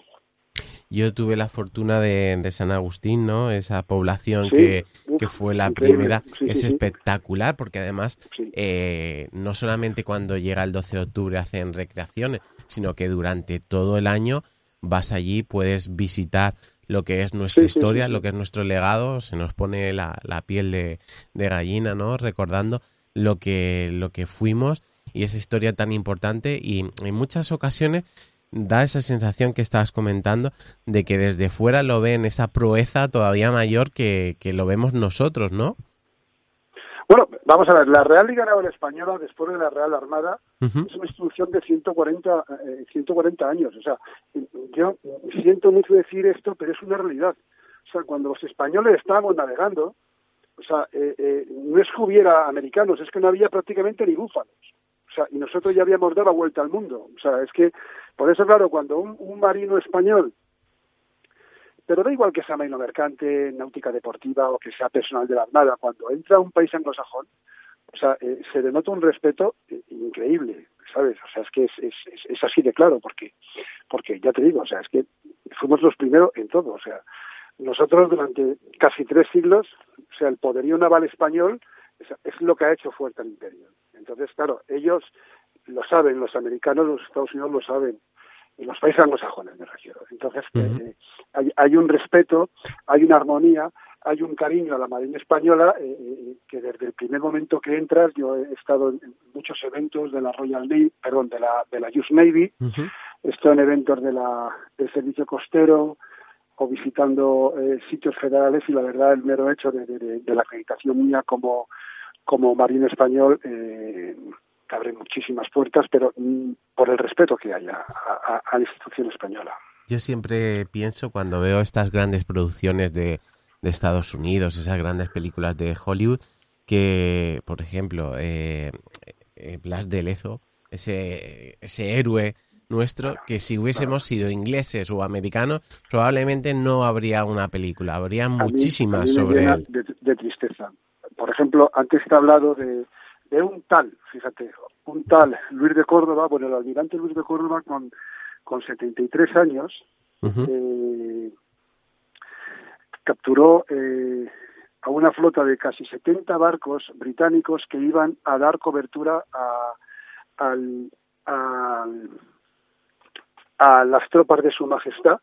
Yo tuve la fortuna de San Agustín, ¿no? Esa población sí, que fue la increíble. primera. Sí, es sí, espectacular porque además sí. No solamente cuando llega el 12 de octubre hacen recreaciones, sino que durante todo el año vas allí, puedes visitar lo que es nuestra historia, lo que es nuestro legado. Se nos pone la piel de gallina, ¿no? Recordando lo que fuimos y esa historia tan importante, y en muchas ocasiones da esa sensación que estabas comentando de que desde fuera lo ven esa proeza todavía mayor que lo vemos nosotros, ¿no? Bueno, vamos a ver, la Real Liga Naval Española, después de la Real Armada, Uh-huh. es una institución de 140 años. O sea, yo siento mucho decir esto, pero es una realidad. O sea, cuando los españoles estábamos navegando, o sea, no es que hubiera americanos, es que no había prácticamente ni búfalos. O sea, y nosotros ya habíamos dado la vuelta al mundo. O sea, es que, por eso, claro, cuando un marino español, pero da igual que sea marino mercante, náutica deportiva o que sea personal de la Armada, cuando entra a un país anglosajón, o sea, se denota un respeto increíble, ¿sabes? O sea, es que es así de claro, porque ya te digo, o sea, es que fuimos los primeros en todo. O sea, nosotros durante casi 3 siglos, o sea, el poderío naval español es lo que ha hecho fuerte al imperio. Entonces, claro, ellos lo saben, los americanos, los Estados Unidos lo saben, y los países anglosajones me refiero. Entonces, hay un respeto, hay una armonía, hay un cariño a la Marina Española, que desde el primer momento que entras, yo he estado en muchos eventos de la Royal Navy, de la US Navy, he estado en eventos del servicio costero, o visitando sitios federales, y la verdad el mero hecho de la acreditación mía como marino español te abre muchísimas puertas, pero por el respeto que hay a la institución española. Yo siempre pienso, cuando veo estas grandes producciones de Estados Unidos, esas grandes películas de Hollywood, que, por ejemplo, Blas de Lezo, ese héroe nuestro, que si hubiésemos sido ingleses o americanos, probablemente no habría una película, habría muchísimas sobre él. De tristeza. Por ejemplo, antes te he hablado de un tal Luis de Córdoba, bueno, el almirante Luis de Córdoba con 73 años, capturó a una flota de casi 70 barcos británicos que iban a dar cobertura a las tropas de Su Majestad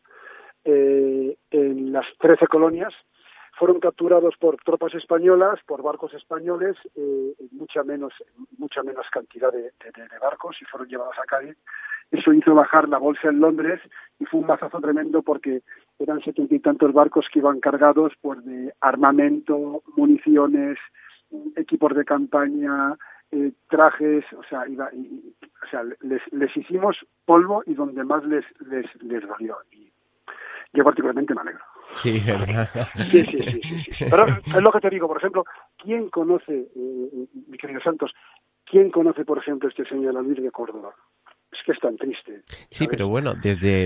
en las 13 colonias. Fueron capturados por tropas españolas, por barcos españoles, mucha menos cantidad de barcos, y fueron llevados a Cádiz. Eso hizo bajar la bolsa en Londres y fue un mazazo tremendo, porque eran 70 y tantos barcos que iban cargados pues de armamento, municiones, equipos de campaña, trajes, o sea, les hicimos polvo, y donde más les dolió. Y yo particularmente me alegro. Sí, verdad. Sí. Pero es lo que te digo, por ejemplo, ¿quién conoce, mi querido Santos, quién conoce, por ejemplo, este señor Luis de Córdoba? Es que es tan triste. Sí, ¿sabes? pero bueno, desde...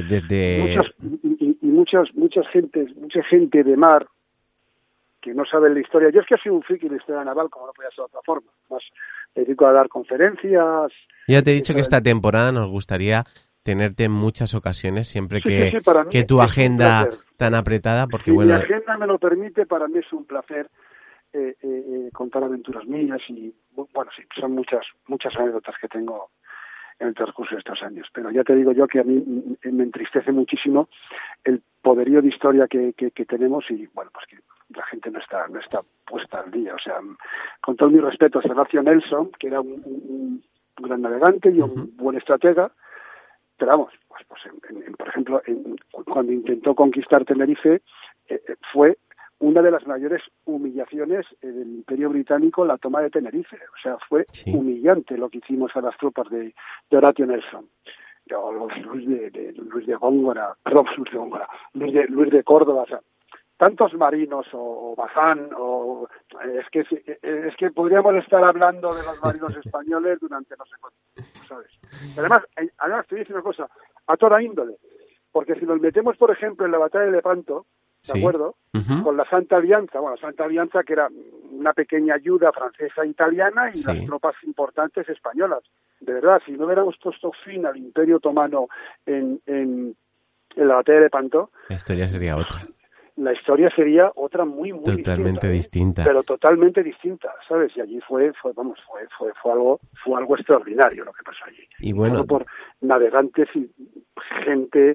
Mucha gente de mar que no sabe la historia. Yo es que soy un friki de la historia naval, como no podía ser de otra forma. Más me dedico a dar conferencias. Ya te he dicho que esta temporada nos gustaría tenerte en muchas ocasiones, siempre que tu agenda tan apretada, porque si bueno... mi agenda me lo permite, para mí es un placer contar aventuras mías, y bueno, sí, son muchas anécdotas que tengo en el transcurso de estos años. Pero ya te digo yo que a mí me entristece muchísimo el poderío de historia que tenemos, y bueno, pues que la gente no está puesta al día. O sea, con todo mi respeto, Sergio Nelson, que era un gran navegante y un buen estratega, pero vamos, por ejemplo, cuando intentó conquistar Tenerife, fue una de las mayores humillaciones del Imperio Británico, la toma de Tenerife. O sea, fue humillante lo que hicimos a las tropas de Horatio Nelson. Luis de Góngora, Luis de Córdoba, o sea, tantos marinos o Bazán, o es que podríamos estar hablando de los marinos españoles durante no sé cuánto, ¿sabes? Además te voy a decir una cosa, a toda índole, porque si nos metemos, por ejemplo, en la batalla de Lepanto, ¿de acuerdo? Con la Santa Alianza, Santa Alianza, que era una pequeña ayuda francesa e italiana, y las tropas importantes españolas. De verdad, si no hubiéramos puesto fin al Imperio Otomano en la batalla de Lepanto, la historia sería otra. La historia sería otra muy totalmente distinta. Pero totalmente distinta, ¿sabes? Y allí fue algo extraordinario lo que pasó allí. Y bueno, todo por navegantes y gente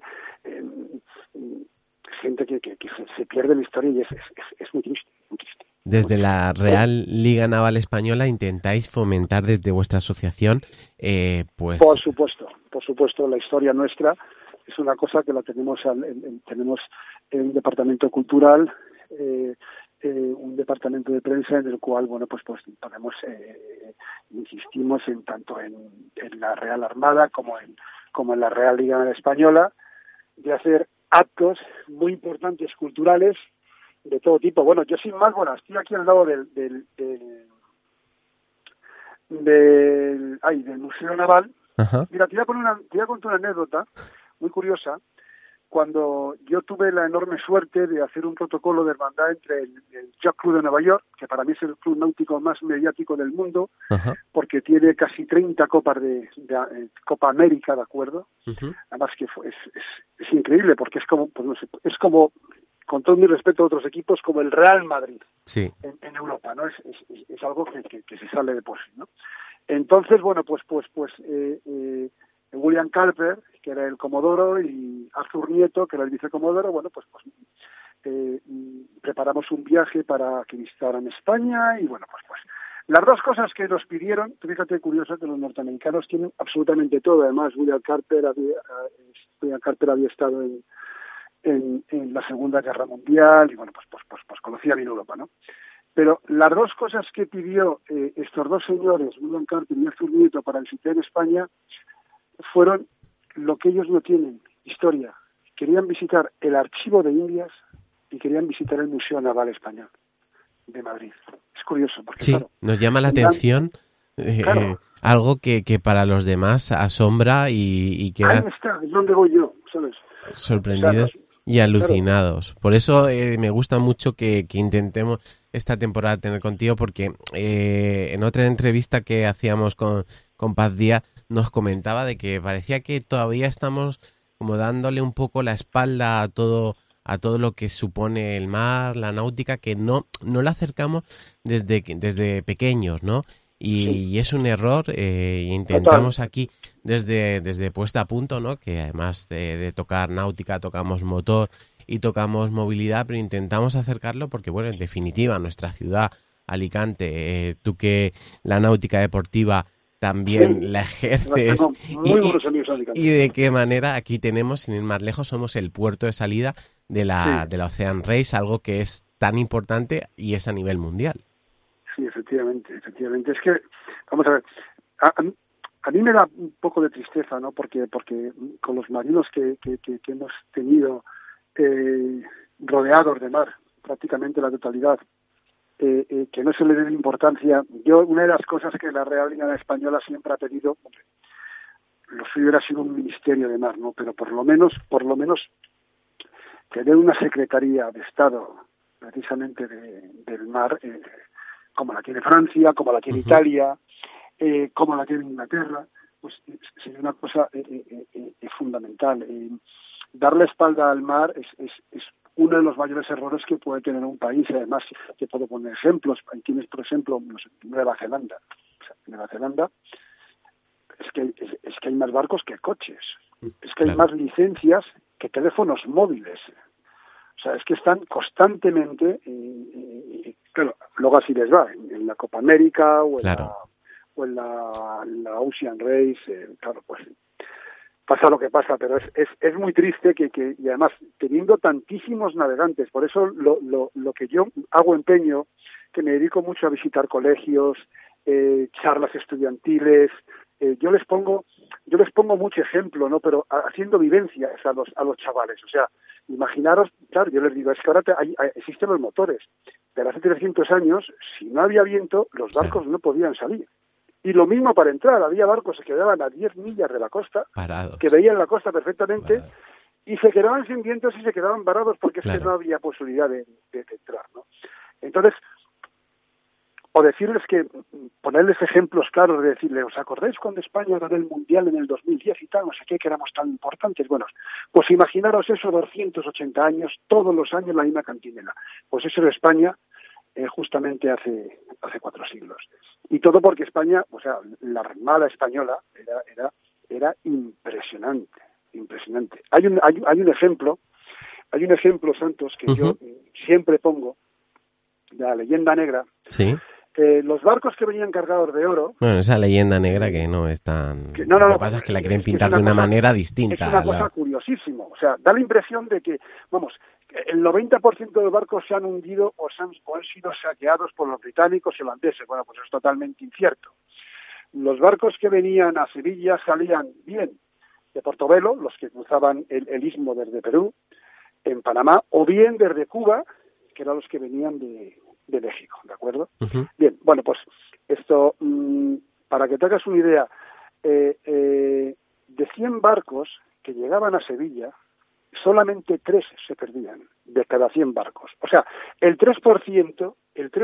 que se pierde la historia, y es muy triste, muy triste. Desde la Real Liga Naval Española intentáis fomentar desde vuestra asociación, pues... Por supuesto, la historia nuestra es una cosa que la tenemos tenemos un departamento cultural, un departamento de prensa en el cual, pues podemos, insistimos tanto en la Real Armada como en la Real Liga Naval Española, de hacer actos muy importantes culturales de todo tipo. Bueno, yo sin más, estoy aquí al lado del Museo Naval. Ajá. Mira, te voy a contar una anécdota muy curiosa. Cuando yo tuve la enorme suerte de hacer un protocolo de hermandad entre el Yacht Club de Nueva York, que para mí es el club náutico más mediático del mundo, porque tiene casi 30 copas de Copa América, ¿de acuerdo? Además que es increíble, porque es como, pues no sé, es como, con todo mi respeto a otros equipos, como el Real Madrid en Europa, ¿no? Es algo que se sale de por sí, ¿no? Entonces, William Carper, que era el comodoro, y Arthur Nieto, que era el vicecomodoro, preparamos un viaje para que visitaran España, y pues las dos cosas que nos pidieron, fíjate curioso que los norteamericanos tienen absolutamente todo. Además, William Carper había estado en la Segunda Guerra Mundial, y pues conocía bien Europa, ¿no? Pero las dos cosas que pidió estos dos señores, William Carper y Arthur Nieto, para visitar España, fueron lo que ellos no tienen, historia. Querían visitar el Archivo de Indias y querían visitar el Museo Naval Español de Madrid. Es curioso, porque sí, nos llama la atención algo que para los demás asombra y que... Ahí está, es donde voy yo, ¿sabes? Sorprendidos y alucinados. Por eso me gusta mucho que intentemos esta temporada tener contigo, porque en otra entrevista que hacíamos con Paz Díaz nos comentaba de que parecía que todavía estamos como dándole un poco la espalda a todo lo que supone el mar, la náutica, que no la acercamos desde pequeños, ¿no? Y es un error, intentamos aquí desde Puesta a Punto, ¿no? Que además de tocar náutica, tocamos motor y tocamos movilidad, pero intentamos acercarlo porque, bueno, en definitiva, nuestra ciudad, Alicante, tú que la náutica deportiva también la ejerces, y de qué manera aquí tenemos, sin ir más lejos, somos el puerto de salida de la Ocean Race, algo que es tan importante y es a nivel mundial. Sí, efectivamente. Es que, vamos a ver, a mí me da un poco de tristeza, ¿no? Porque con los marinos que hemos tenido rodeados de mar, prácticamente la totalidad, que no se le dé importancia. Una de las cosas que la Real Liga Española siempre ha pedido, lo suyo hubiera sido un ministerio de mar, ¿no? Pero por lo menos tener una secretaría de Estado precisamente del mar, como la tiene Francia, como la tiene Italia, como la tiene Inglaterra, pues sería una cosa fundamental. Dar la espalda al mar es uno de los mayores errores que puede tener un país. Además, te puedo poner ejemplos. Ahí tienes, por ejemplo, Nueva Zelanda. Nueva Zelanda es que hay más barcos que coches. Es que hay más licencias que teléfonos móviles. O sea, es que están constantemente, claro, luego así les va. En la Copa América o en Claro. la Ocean Race, claro, pues pasa lo que pasa, pero es muy triste que y además teniendo tantísimos navegantes, por eso lo que yo hago empeño, que me dedico mucho a visitar colegios, charlas estudiantiles, yo les pongo mucho ejemplo, ¿no? Pero haciendo vivencias a los chavales, o sea, imaginaros, claro, yo les digo, es que ahora existen los motores, pero hace 300 años, si no había viento, los barcos no podían salir. Y lo mismo para entrar, había barcos que quedaban a 10 millas de la costa, Parados. que veían la costa perfectamente, Parados. y se quedaban sin vientos y se quedaban varados porque Claro. es que no había posibilidad de entrar, ¿no? Entonces, o decirles que, ponerles ejemplos claros de decirles, ¿os acordáis cuando España ganó el Mundial en el 2010 y tal, no sé qué, que éramos tan importantes? Bueno, pues imaginaros eso 280 años, todos los años la misma cantinela. Pues eso es España justamente hace 4 siglos. Y todo porque España, o sea, la Armada española era impresionante. Hay un ejemplo, Santos, que yo siempre pongo, de la leyenda negra. Sí. Los barcos que venían cargados de oro... Bueno, esa leyenda negra que no es tan... No, lo que pasa es que la quieren pintar de una manera distinta. Es una cosa curiosísima. O sea, da la impresión de que, vamos, el 90% de los barcos se han hundido o han sido saqueados por los británicos y holandeses. Bueno, pues es totalmente incierto. Los barcos que venían a Sevilla salían bien de Portobelo, los que cruzaban el istmo desde Perú, en Panamá, o bien desde Cuba, que eran los que venían de México, ¿de acuerdo? Uh-huh. Bien, bueno, pues esto, para que te hagas una idea, de 100 barcos que llegaban a Sevilla, solamente 3 se perdían de cada 100 barcos. O sea, el 3%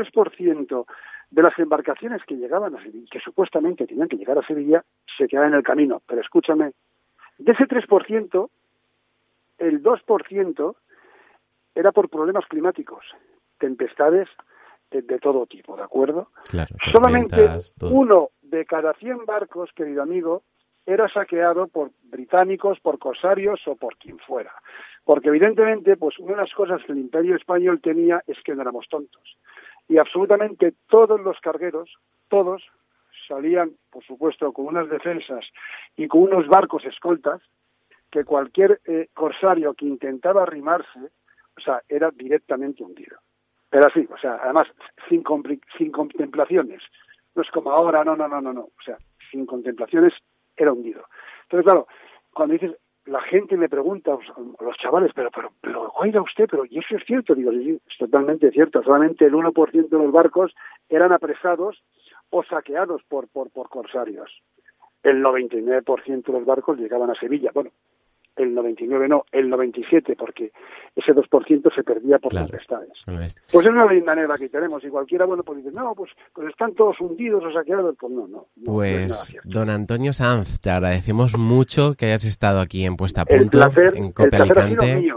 de las embarcaciones que llegaban a Sevilla, que supuestamente tenían que llegar a Sevilla, se quedaban en el camino. Pero escúchame, de ese 3%, el 2% era por problemas climáticos, tempestades de todo tipo, ¿de acuerdo? Claro, solamente todo. 1 de cada 100 barcos, querido amigo, era saqueado por británicos, por corsarios o por quien fuera. Porque evidentemente, pues una de las cosas que el Imperio Español tenía es que no éramos tontos. Y absolutamente todos los cargueros, todos, salían, por supuesto, con unas defensas y con unos barcos escoltas que cualquier corsario que intentaba arrimarse, o sea, era directamente hundido. Pero así, o sea, además, sin contemplaciones. No es como ahora, no. O sea, sin contemplaciones era hundido. Entonces, claro, cuando dices, la gente me pregunta, a los chavales, pero oiga usted, pero ¿y eso es cierto? Digo, sí, es totalmente cierto. Solamente el 1% de los barcos eran apresados o saqueados por corsarios. El 99% de los barcos llegaban a Sevilla. Bueno, el 99 no, el 97, porque ese 2% se perdía por tempestades. Pues es una leyenda negra que tenemos, y cualquiera, bueno, pues dice, no, pues están todos hundidos o saqueados, pues no. Pues, don Antonio Sanz, te agradecemos mucho que hayas estado aquí en Puesta a Punto, en Cope Alicante.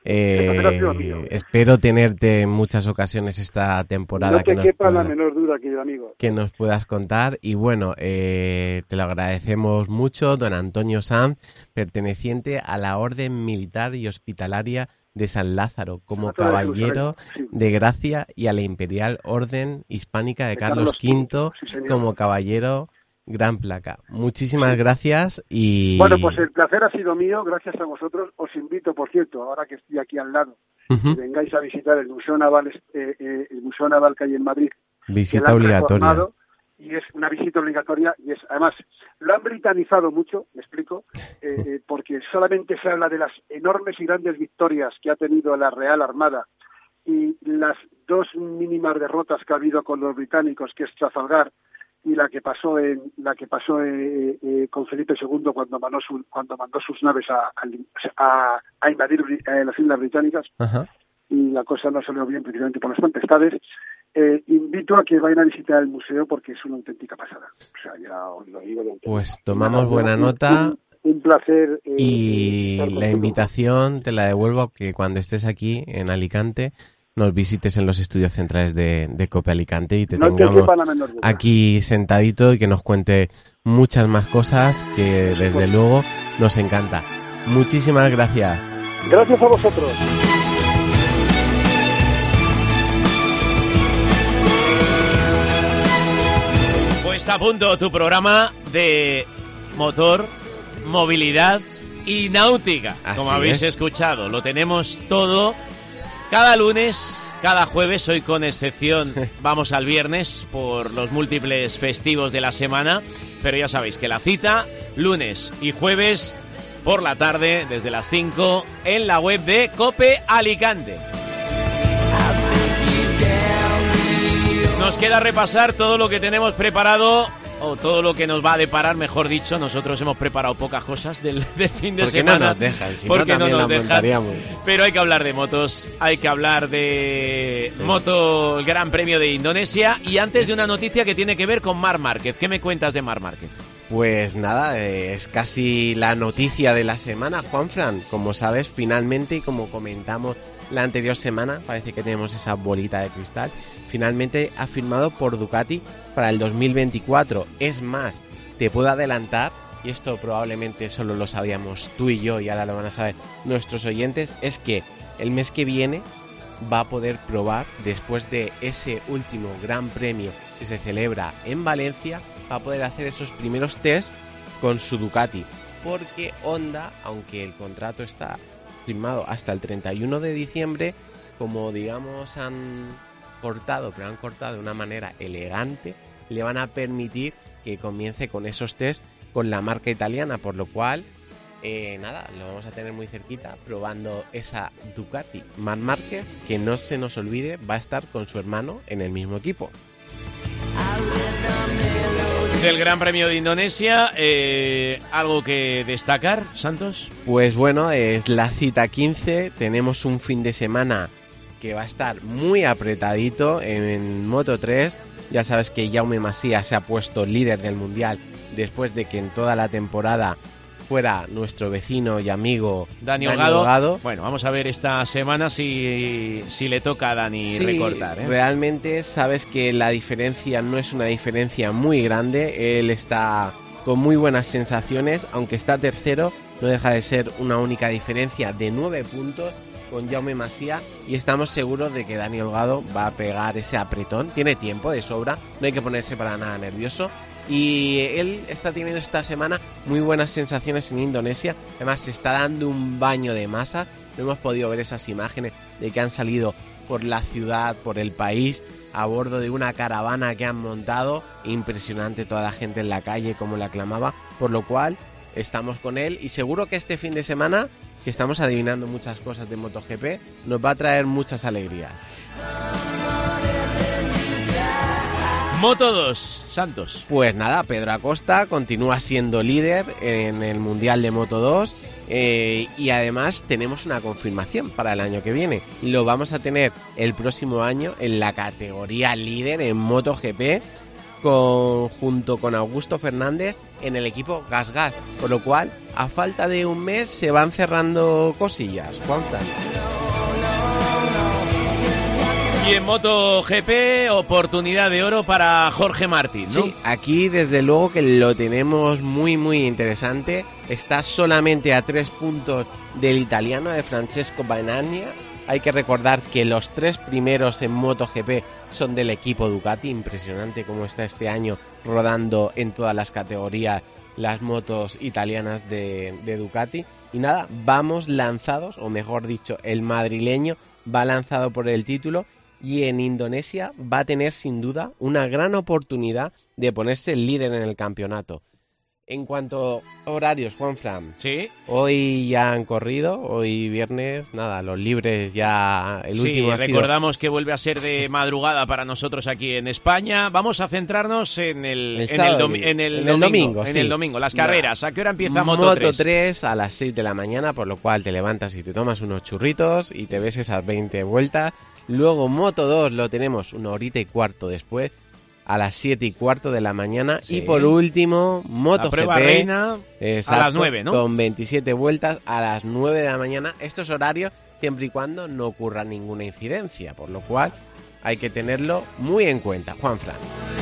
Espero tenerte en muchas ocasiones esta temporada. No te quepa la menor duda, querido amigo. Que nos puedas contar. Y bueno, te lo agradecemos mucho, don Antonio Sanz, perteneciente a la Orden Militar y Hospitalaria de San Lázaro, como caballero de gracia, y a la Imperial Orden Hispánica de Carlos V, como caballero gran placa. Muchísimas gracias y... Bueno, pues el placer ha sido mío, gracias a vosotros. Os invito, por cierto, ahora que estoy aquí al lado, que vengáis a visitar el Museo Naval que hay en Madrid. Visita obligatoria. Y es una visita obligatoria, y es, además, lo han britanizado mucho, me explico, porque solamente se habla de las enormes y grandes victorias que ha tenido la Real Armada y las 2 mínimas derrotas que ha habido con los británicos, que es Trafalgar, y la que pasó con Felipe II cuando mandó sus naves a invadir las Islas Británicas. Ajá. Y la cosa no salió bien precisamente por las tempestades. Invito a que vayan a visitar el museo porque es una auténtica pasada. O sea, ya os lo digo. Pues tomamos buena nota. Un placer. Y la invitación te la devuelvo, que cuando estés aquí en Alicante nos visites en los estudios centrales de Cope Alicante y te tengamos aquí sentadito y que nos cuente muchas más cosas que desde luego nos encanta. Muchísimas gracias. Gracias a vosotros. Puesta a punto, tu programa de motor, movilidad y náutica. Así como habéis es. escuchado, lo tenemos todo cada lunes, cada jueves. Hoy, con excepción, vamos al viernes por los múltiples festivos de la semana. Pero ya sabéis que la cita, lunes y jueves por la tarde, desde las 5, en la web de COPE Alicante. Nos queda repasar todo lo que tenemos preparado, o todo lo que nos va a deparar, mejor dicho. Nosotros hemos preparado pocas cosas del fin de ¿Por qué semana. no nos dejan? Si porque no, también no nos la dejan. montaríamos. Pero hay que hablar de motos, hay que hablar de moto, el Gran Premio de Indonesia. Y antes de una noticia que tiene que ver con Marc Márquez. ¿Qué me cuentas de Marc Márquez? Pues nada, es casi la noticia de la semana, Juanfran. Como sabes, finalmente, y como comentamos la anterior semana, parece que tenemos esa bolita de cristal, finalmente ha firmado por Ducati para el 2024. Es más, te puedo adelantar, y esto probablemente solo lo sabíamos tú y yo, y ahora lo van a saber nuestros oyentes, es que el mes que viene va a poder probar, después de ese último Gran Premio que se celebra en Valencia, va a poder hacer esos primeros test con su Ducati, porque Honda, aunque el contrato está firmado hasta el 31 de diciembre, como digamos han cortado, pero han cortado de una manera elegante, le van a permitir que comience con esos test con la marca italiana, por lo cual nada, lo vamos a tener muy cerquita probando esa Ducati. Marc Márquez, que no se nos olvide, va a estar con su hermano en el mismo equipo. Del Gran Premio de Indonesia, ¿algo que destacar, Santos? Pues bueno, es la cita 15, tenemos un fin de semana que va a estar muy apretadito en Moto3. Ya sabes que Jaume Masia se ha puesto líder del Mundial después de que en toda la temporada fuera nuestro vecino y amigo Dani Holgado. Bueno, vamos a ver esta semana si le toca a Dani recortar. Realmente sabes que la diferencia no es una diferencia muy grande. Él está con muy buenas sensaciones, aunque está tercero, no deja de ser una única diferencia de 9 puntos con Jaume Masia, y estamos seguros de que Dani Holgado va a pegar ese apretón. Tiene tiempo de sobra, no hay que ponerse para nada nervioso. Y él está teniendo esta semana muy buenas sensaciones en Indonesia. Además, se está dando un baño de masa. No hemos podido ver esas imágenes de que han salido por la ciudad, por el país, a bordo de una caravana que han montado. Impresionante toda la gente en la calle, como la aclamaba. Por lo cual, estamos con él. Y seguro que este fin de semana, que estamos adivinando muchas cosas de MotoGP, nos va a traer muchas alegrías. Moto 2, Santos. Pues nada, Pedro Acosta continúa siendo líder en el Mundial de Moto 2, y además tenemos una confirmación para el año que viene. Lo vamos a tener el próximo año en la categoría líder en MotoGP, junto con Augusto Fernández en el equipo Gas Gas. Por lo cual, a falta de un mes se van cerrando cosillas. Juanfran. Y en MotoGP, oportunidad de oro para Jorge Martín, ¿no? Sí, aquí desde luego que lo tenemos muy muy interesante. Está solamente a 3 puntos del italiano, de Francesco Bagnaia. Hay que recordar que los 3 primeros en MotoGP son del equipo Ducati. Impresionante cómo está este año rodando en todas las categorías las motos italianas de Ducati. Y nada, vamos lanzados, o mejor dicho, el madrileño va lanzado por el título. Y en Indonesia va a tener sin duda una gran oportunidad de ponerse líder en el campeonato. En cuanto a horarios, Juanfran, sí, hoy ya han corrido, hoy viernes, nada, los libres ya, el último ha sido... recordamos que vuelve a ser de madrugada para nosotros aquí en España. Vamos a centrarnos en el domingo, las carreras. ¿A qué hora empieza Moto 3? Moto 3 a las 6 de la mañana, por lo cual te levantas y te tomas unos churritos y te ves esas 20 vueltas. Luego Moto 2 lo tenemos 1 horita y cuarto después, a las 7 y cuarto de la mañana. Sí. Y por último, MotoGP, la prueba reina, exacto, a las 9, ¿no? Con 27 vueltas a las 9 de la mañana. Estos horarios, siempre y cuando no ocurra ninguna incidencia, por lo cual hay que tenerlo muy en cuenta. Juanfran.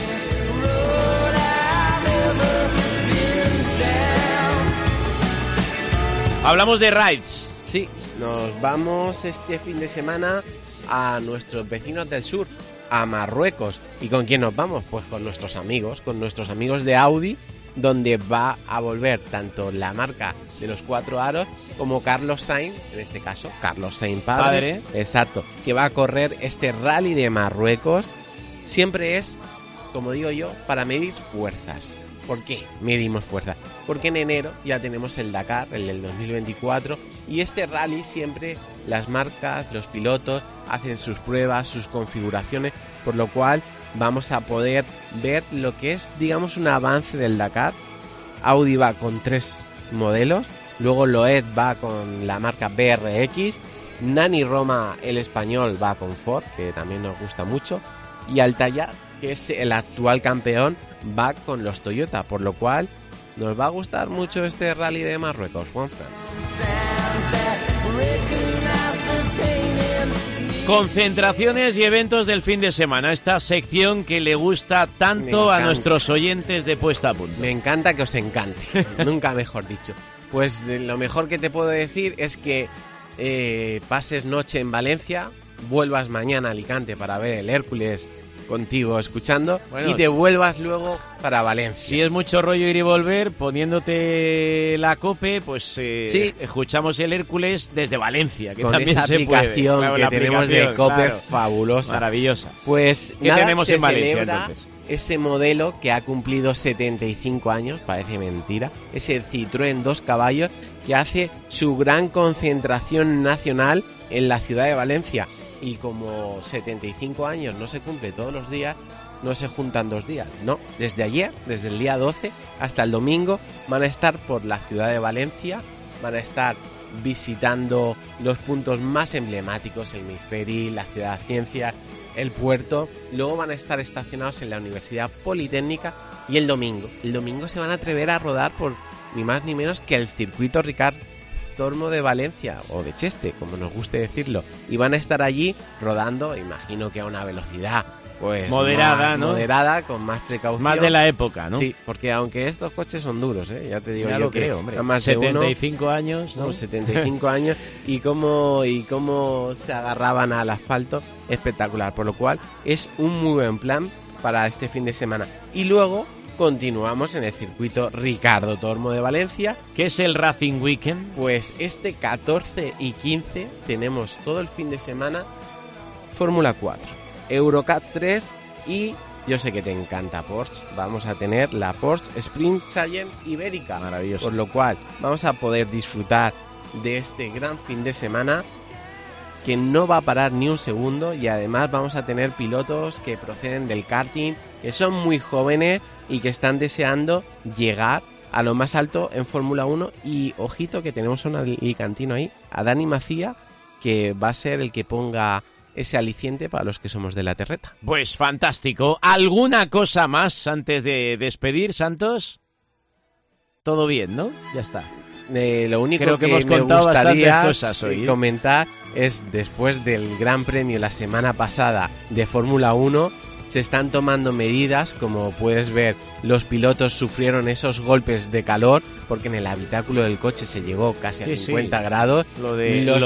Hablamos de rides. Sí, nos vamos este fin de semana a nuestros vecinos del sur, a Marruecos. ¿Y con quién nos vamos? Pues con nuestros amigos de Audi, donde va a volver tanto la marca de los 4 aros como Carlos Sainz, en este caso Carlos Sainz padre, exacto, que va a correr este rally de Marruecos. Siempre es, como digo yo, para medir fuerzas. ¿Por qué medimos fuerza? Porque en enero ya tenemos el Dakar, el del 2024, y este rally siempre las marcas, los pilotos hacen sus pruebas, sus configuraciones, por lo cual vamos a poder ver lo que es, digamos, un avance del Dakar. Audi va con 3 modelos, luego Loed va con la marca BRX, Nani Roma, el español, va con Ford, que también nos gusta mucho, y Altayar, que es el actual campeón, va con los Toyota, por lo cual nos va a gustar mucho este rally de Marruecos, Juanfran. Concentraciones y eventos del fin de semana, esta sección que le gusta tanto a nuestros oyentes de Puesta a Punto. Me encanta que os encante, nunca mejor dicho. Pues lo mejor que te puedo decir es que pases noche en Valencia, vuelvas mañana a Alicante para ver el Hércules contigo escuchando, y te vuelvas luego para Valencia. Si es mucho rollo ir y volver, poniéndote la COPE, pues sí, escuchamos el Hércules desde Valencia, que con también esa se aplicación puede. Claro, que tenemos de COPE, claro, fabulosa, maravillosa. Pues ¿qué tenemos en Valencia entonces? Ese modelo que ha cumplido 75 años, parece mentira, ese Citroën 2 caballos que hace su gran concentración nacional en la ciudad de Valencia. Y como 75 años no se cumple todos los días, no se juntan 2 días, no. Desde ayer, desde el día 12 hasta el domingo, van a estar por la ciudad de Valencia, van a estar visitando los puntos más emblemáticos, el Misperi, la Ciudad de Ciencias, el puerto. Luego van a estar estacionados en la Universidad Politécnica y el domingo se van a atrever a rodar por ni más ni menos que el circuito Ricard Tormo de Valencia, o de Cheste, como nos guste decirlo, y van a estar allí rodando, imagino que a una velocidad pues moderada, ¿no? Moderada, con más precaución. Más de la época, ¿no? Sí, porque aunque estos coches son duros, ya te digo, ya yo lo que creo, hombre. Más 75 años, ¿no? 75 años, y cómo se agarraban al asfalto, espectacular, por lo cual es un muy buen plan para este fin de semana. Y luego continuamos en el circuito Ricardo Tormo de Valencia. ¿Qué es el Racing Weekend? Pues este 14 y 15 tenemos todo el fin de semana Fórmula 4, Eurocup 3 y yo sé que te encanta Porsche. Vamos a tener la Porsche Sprint Challenge Ibérica. Maravilloso. Por lo cual vamos a poder disfrutar de este gran fin de semana que no va a parar ni un segundo, y además vamos a tener pilotos que proceden del karting, que son muy jóvenes y que están deseando llegar a lo más alto en Fórmula 1. Y ojito que tenemos a un alicantino ahí, a Dani Macía, que va a ser el que ponga ese aliciente para los que somos de la terreta. Pues fantástico. ¿Alguna cosa más antes de despedir, Santos? Todo bien, ¿no? Ya está. Lo único creo que hemos me contado gustaría bastantes cosas hoy, comentar es, después del Gran Premio la semana pasada de Fórmula 1, se están tomando medidas. Como puedes ver, los pilotos sufrieron esos golpes de calor porque en el habitáculo del coche se llegó casi a 50 grados. Lo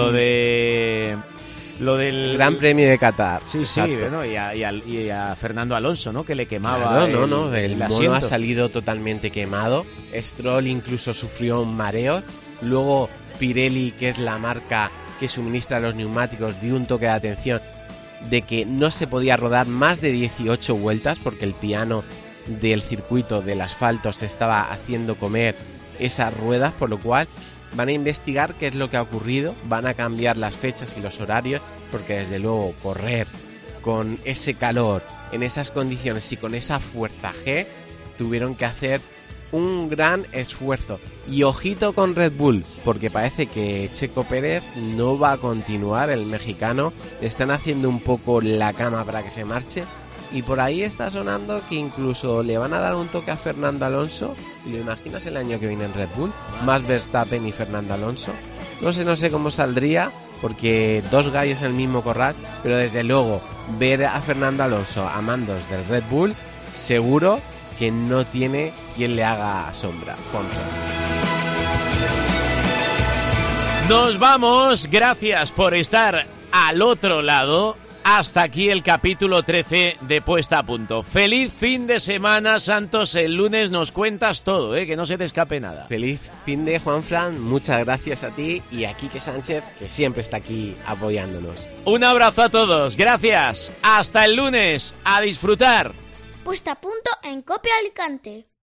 del Gran Premio de Qatar. Sí, bueno, y a Fernando Alonso, ¿no? Que le quemaba. Claro, el mono ha salido totalmente quemado. Stroll incluso sufrió un mareo. Luego Pirelli, que es la marca que suministra los neumáticos, dio un toque de atención de que no se podía rodar más de 18 vueltas porque el piano del circuito del asfalto se estaba haciendo comer esas ruedas, por lo cual van a investigar qué es lo que ha ocurrido, van a cambiar las fechas y los horarios, porque desde luego correr con ese calor, en esas condiciones y con esa fuerza G, tuvieron que hacer un gran esfuerzo. Y ojito con Red Bull, porque parece que Checo Pérez no va a continuar, el mexicano. Le están haciendo un poco la cama para que se marche. Y por ahí está sonando que incluso le van a dar un toque a Fernando Alonso. ¿Y lo imaginas el año que viene en Red Bull? Más Verstappen y Fernando Alonso. No sé cómo saldría, porque 2 gallos en el mismo corral. Pero desde luego, ver a Fernando Alonso a mandos del Red Bull, seguro que no tiene quien le haga sombra. Nos vamos, gracias por estar al otro lado. hasta aquí el capítulo 13 de Puesta a Punto. Feliz fin de semana, Santos. El lunes nos cuentas todo, que no se te escape nada. Feliz fin de, Juanfran. Muchas gracias a ti y a Quique Sánchez, que siempre está aquí apoyándonos. Un abrazo a todos. Gracias. Hasta el lunes. A disfrutar. Puesta a Punto en Cope Alicante.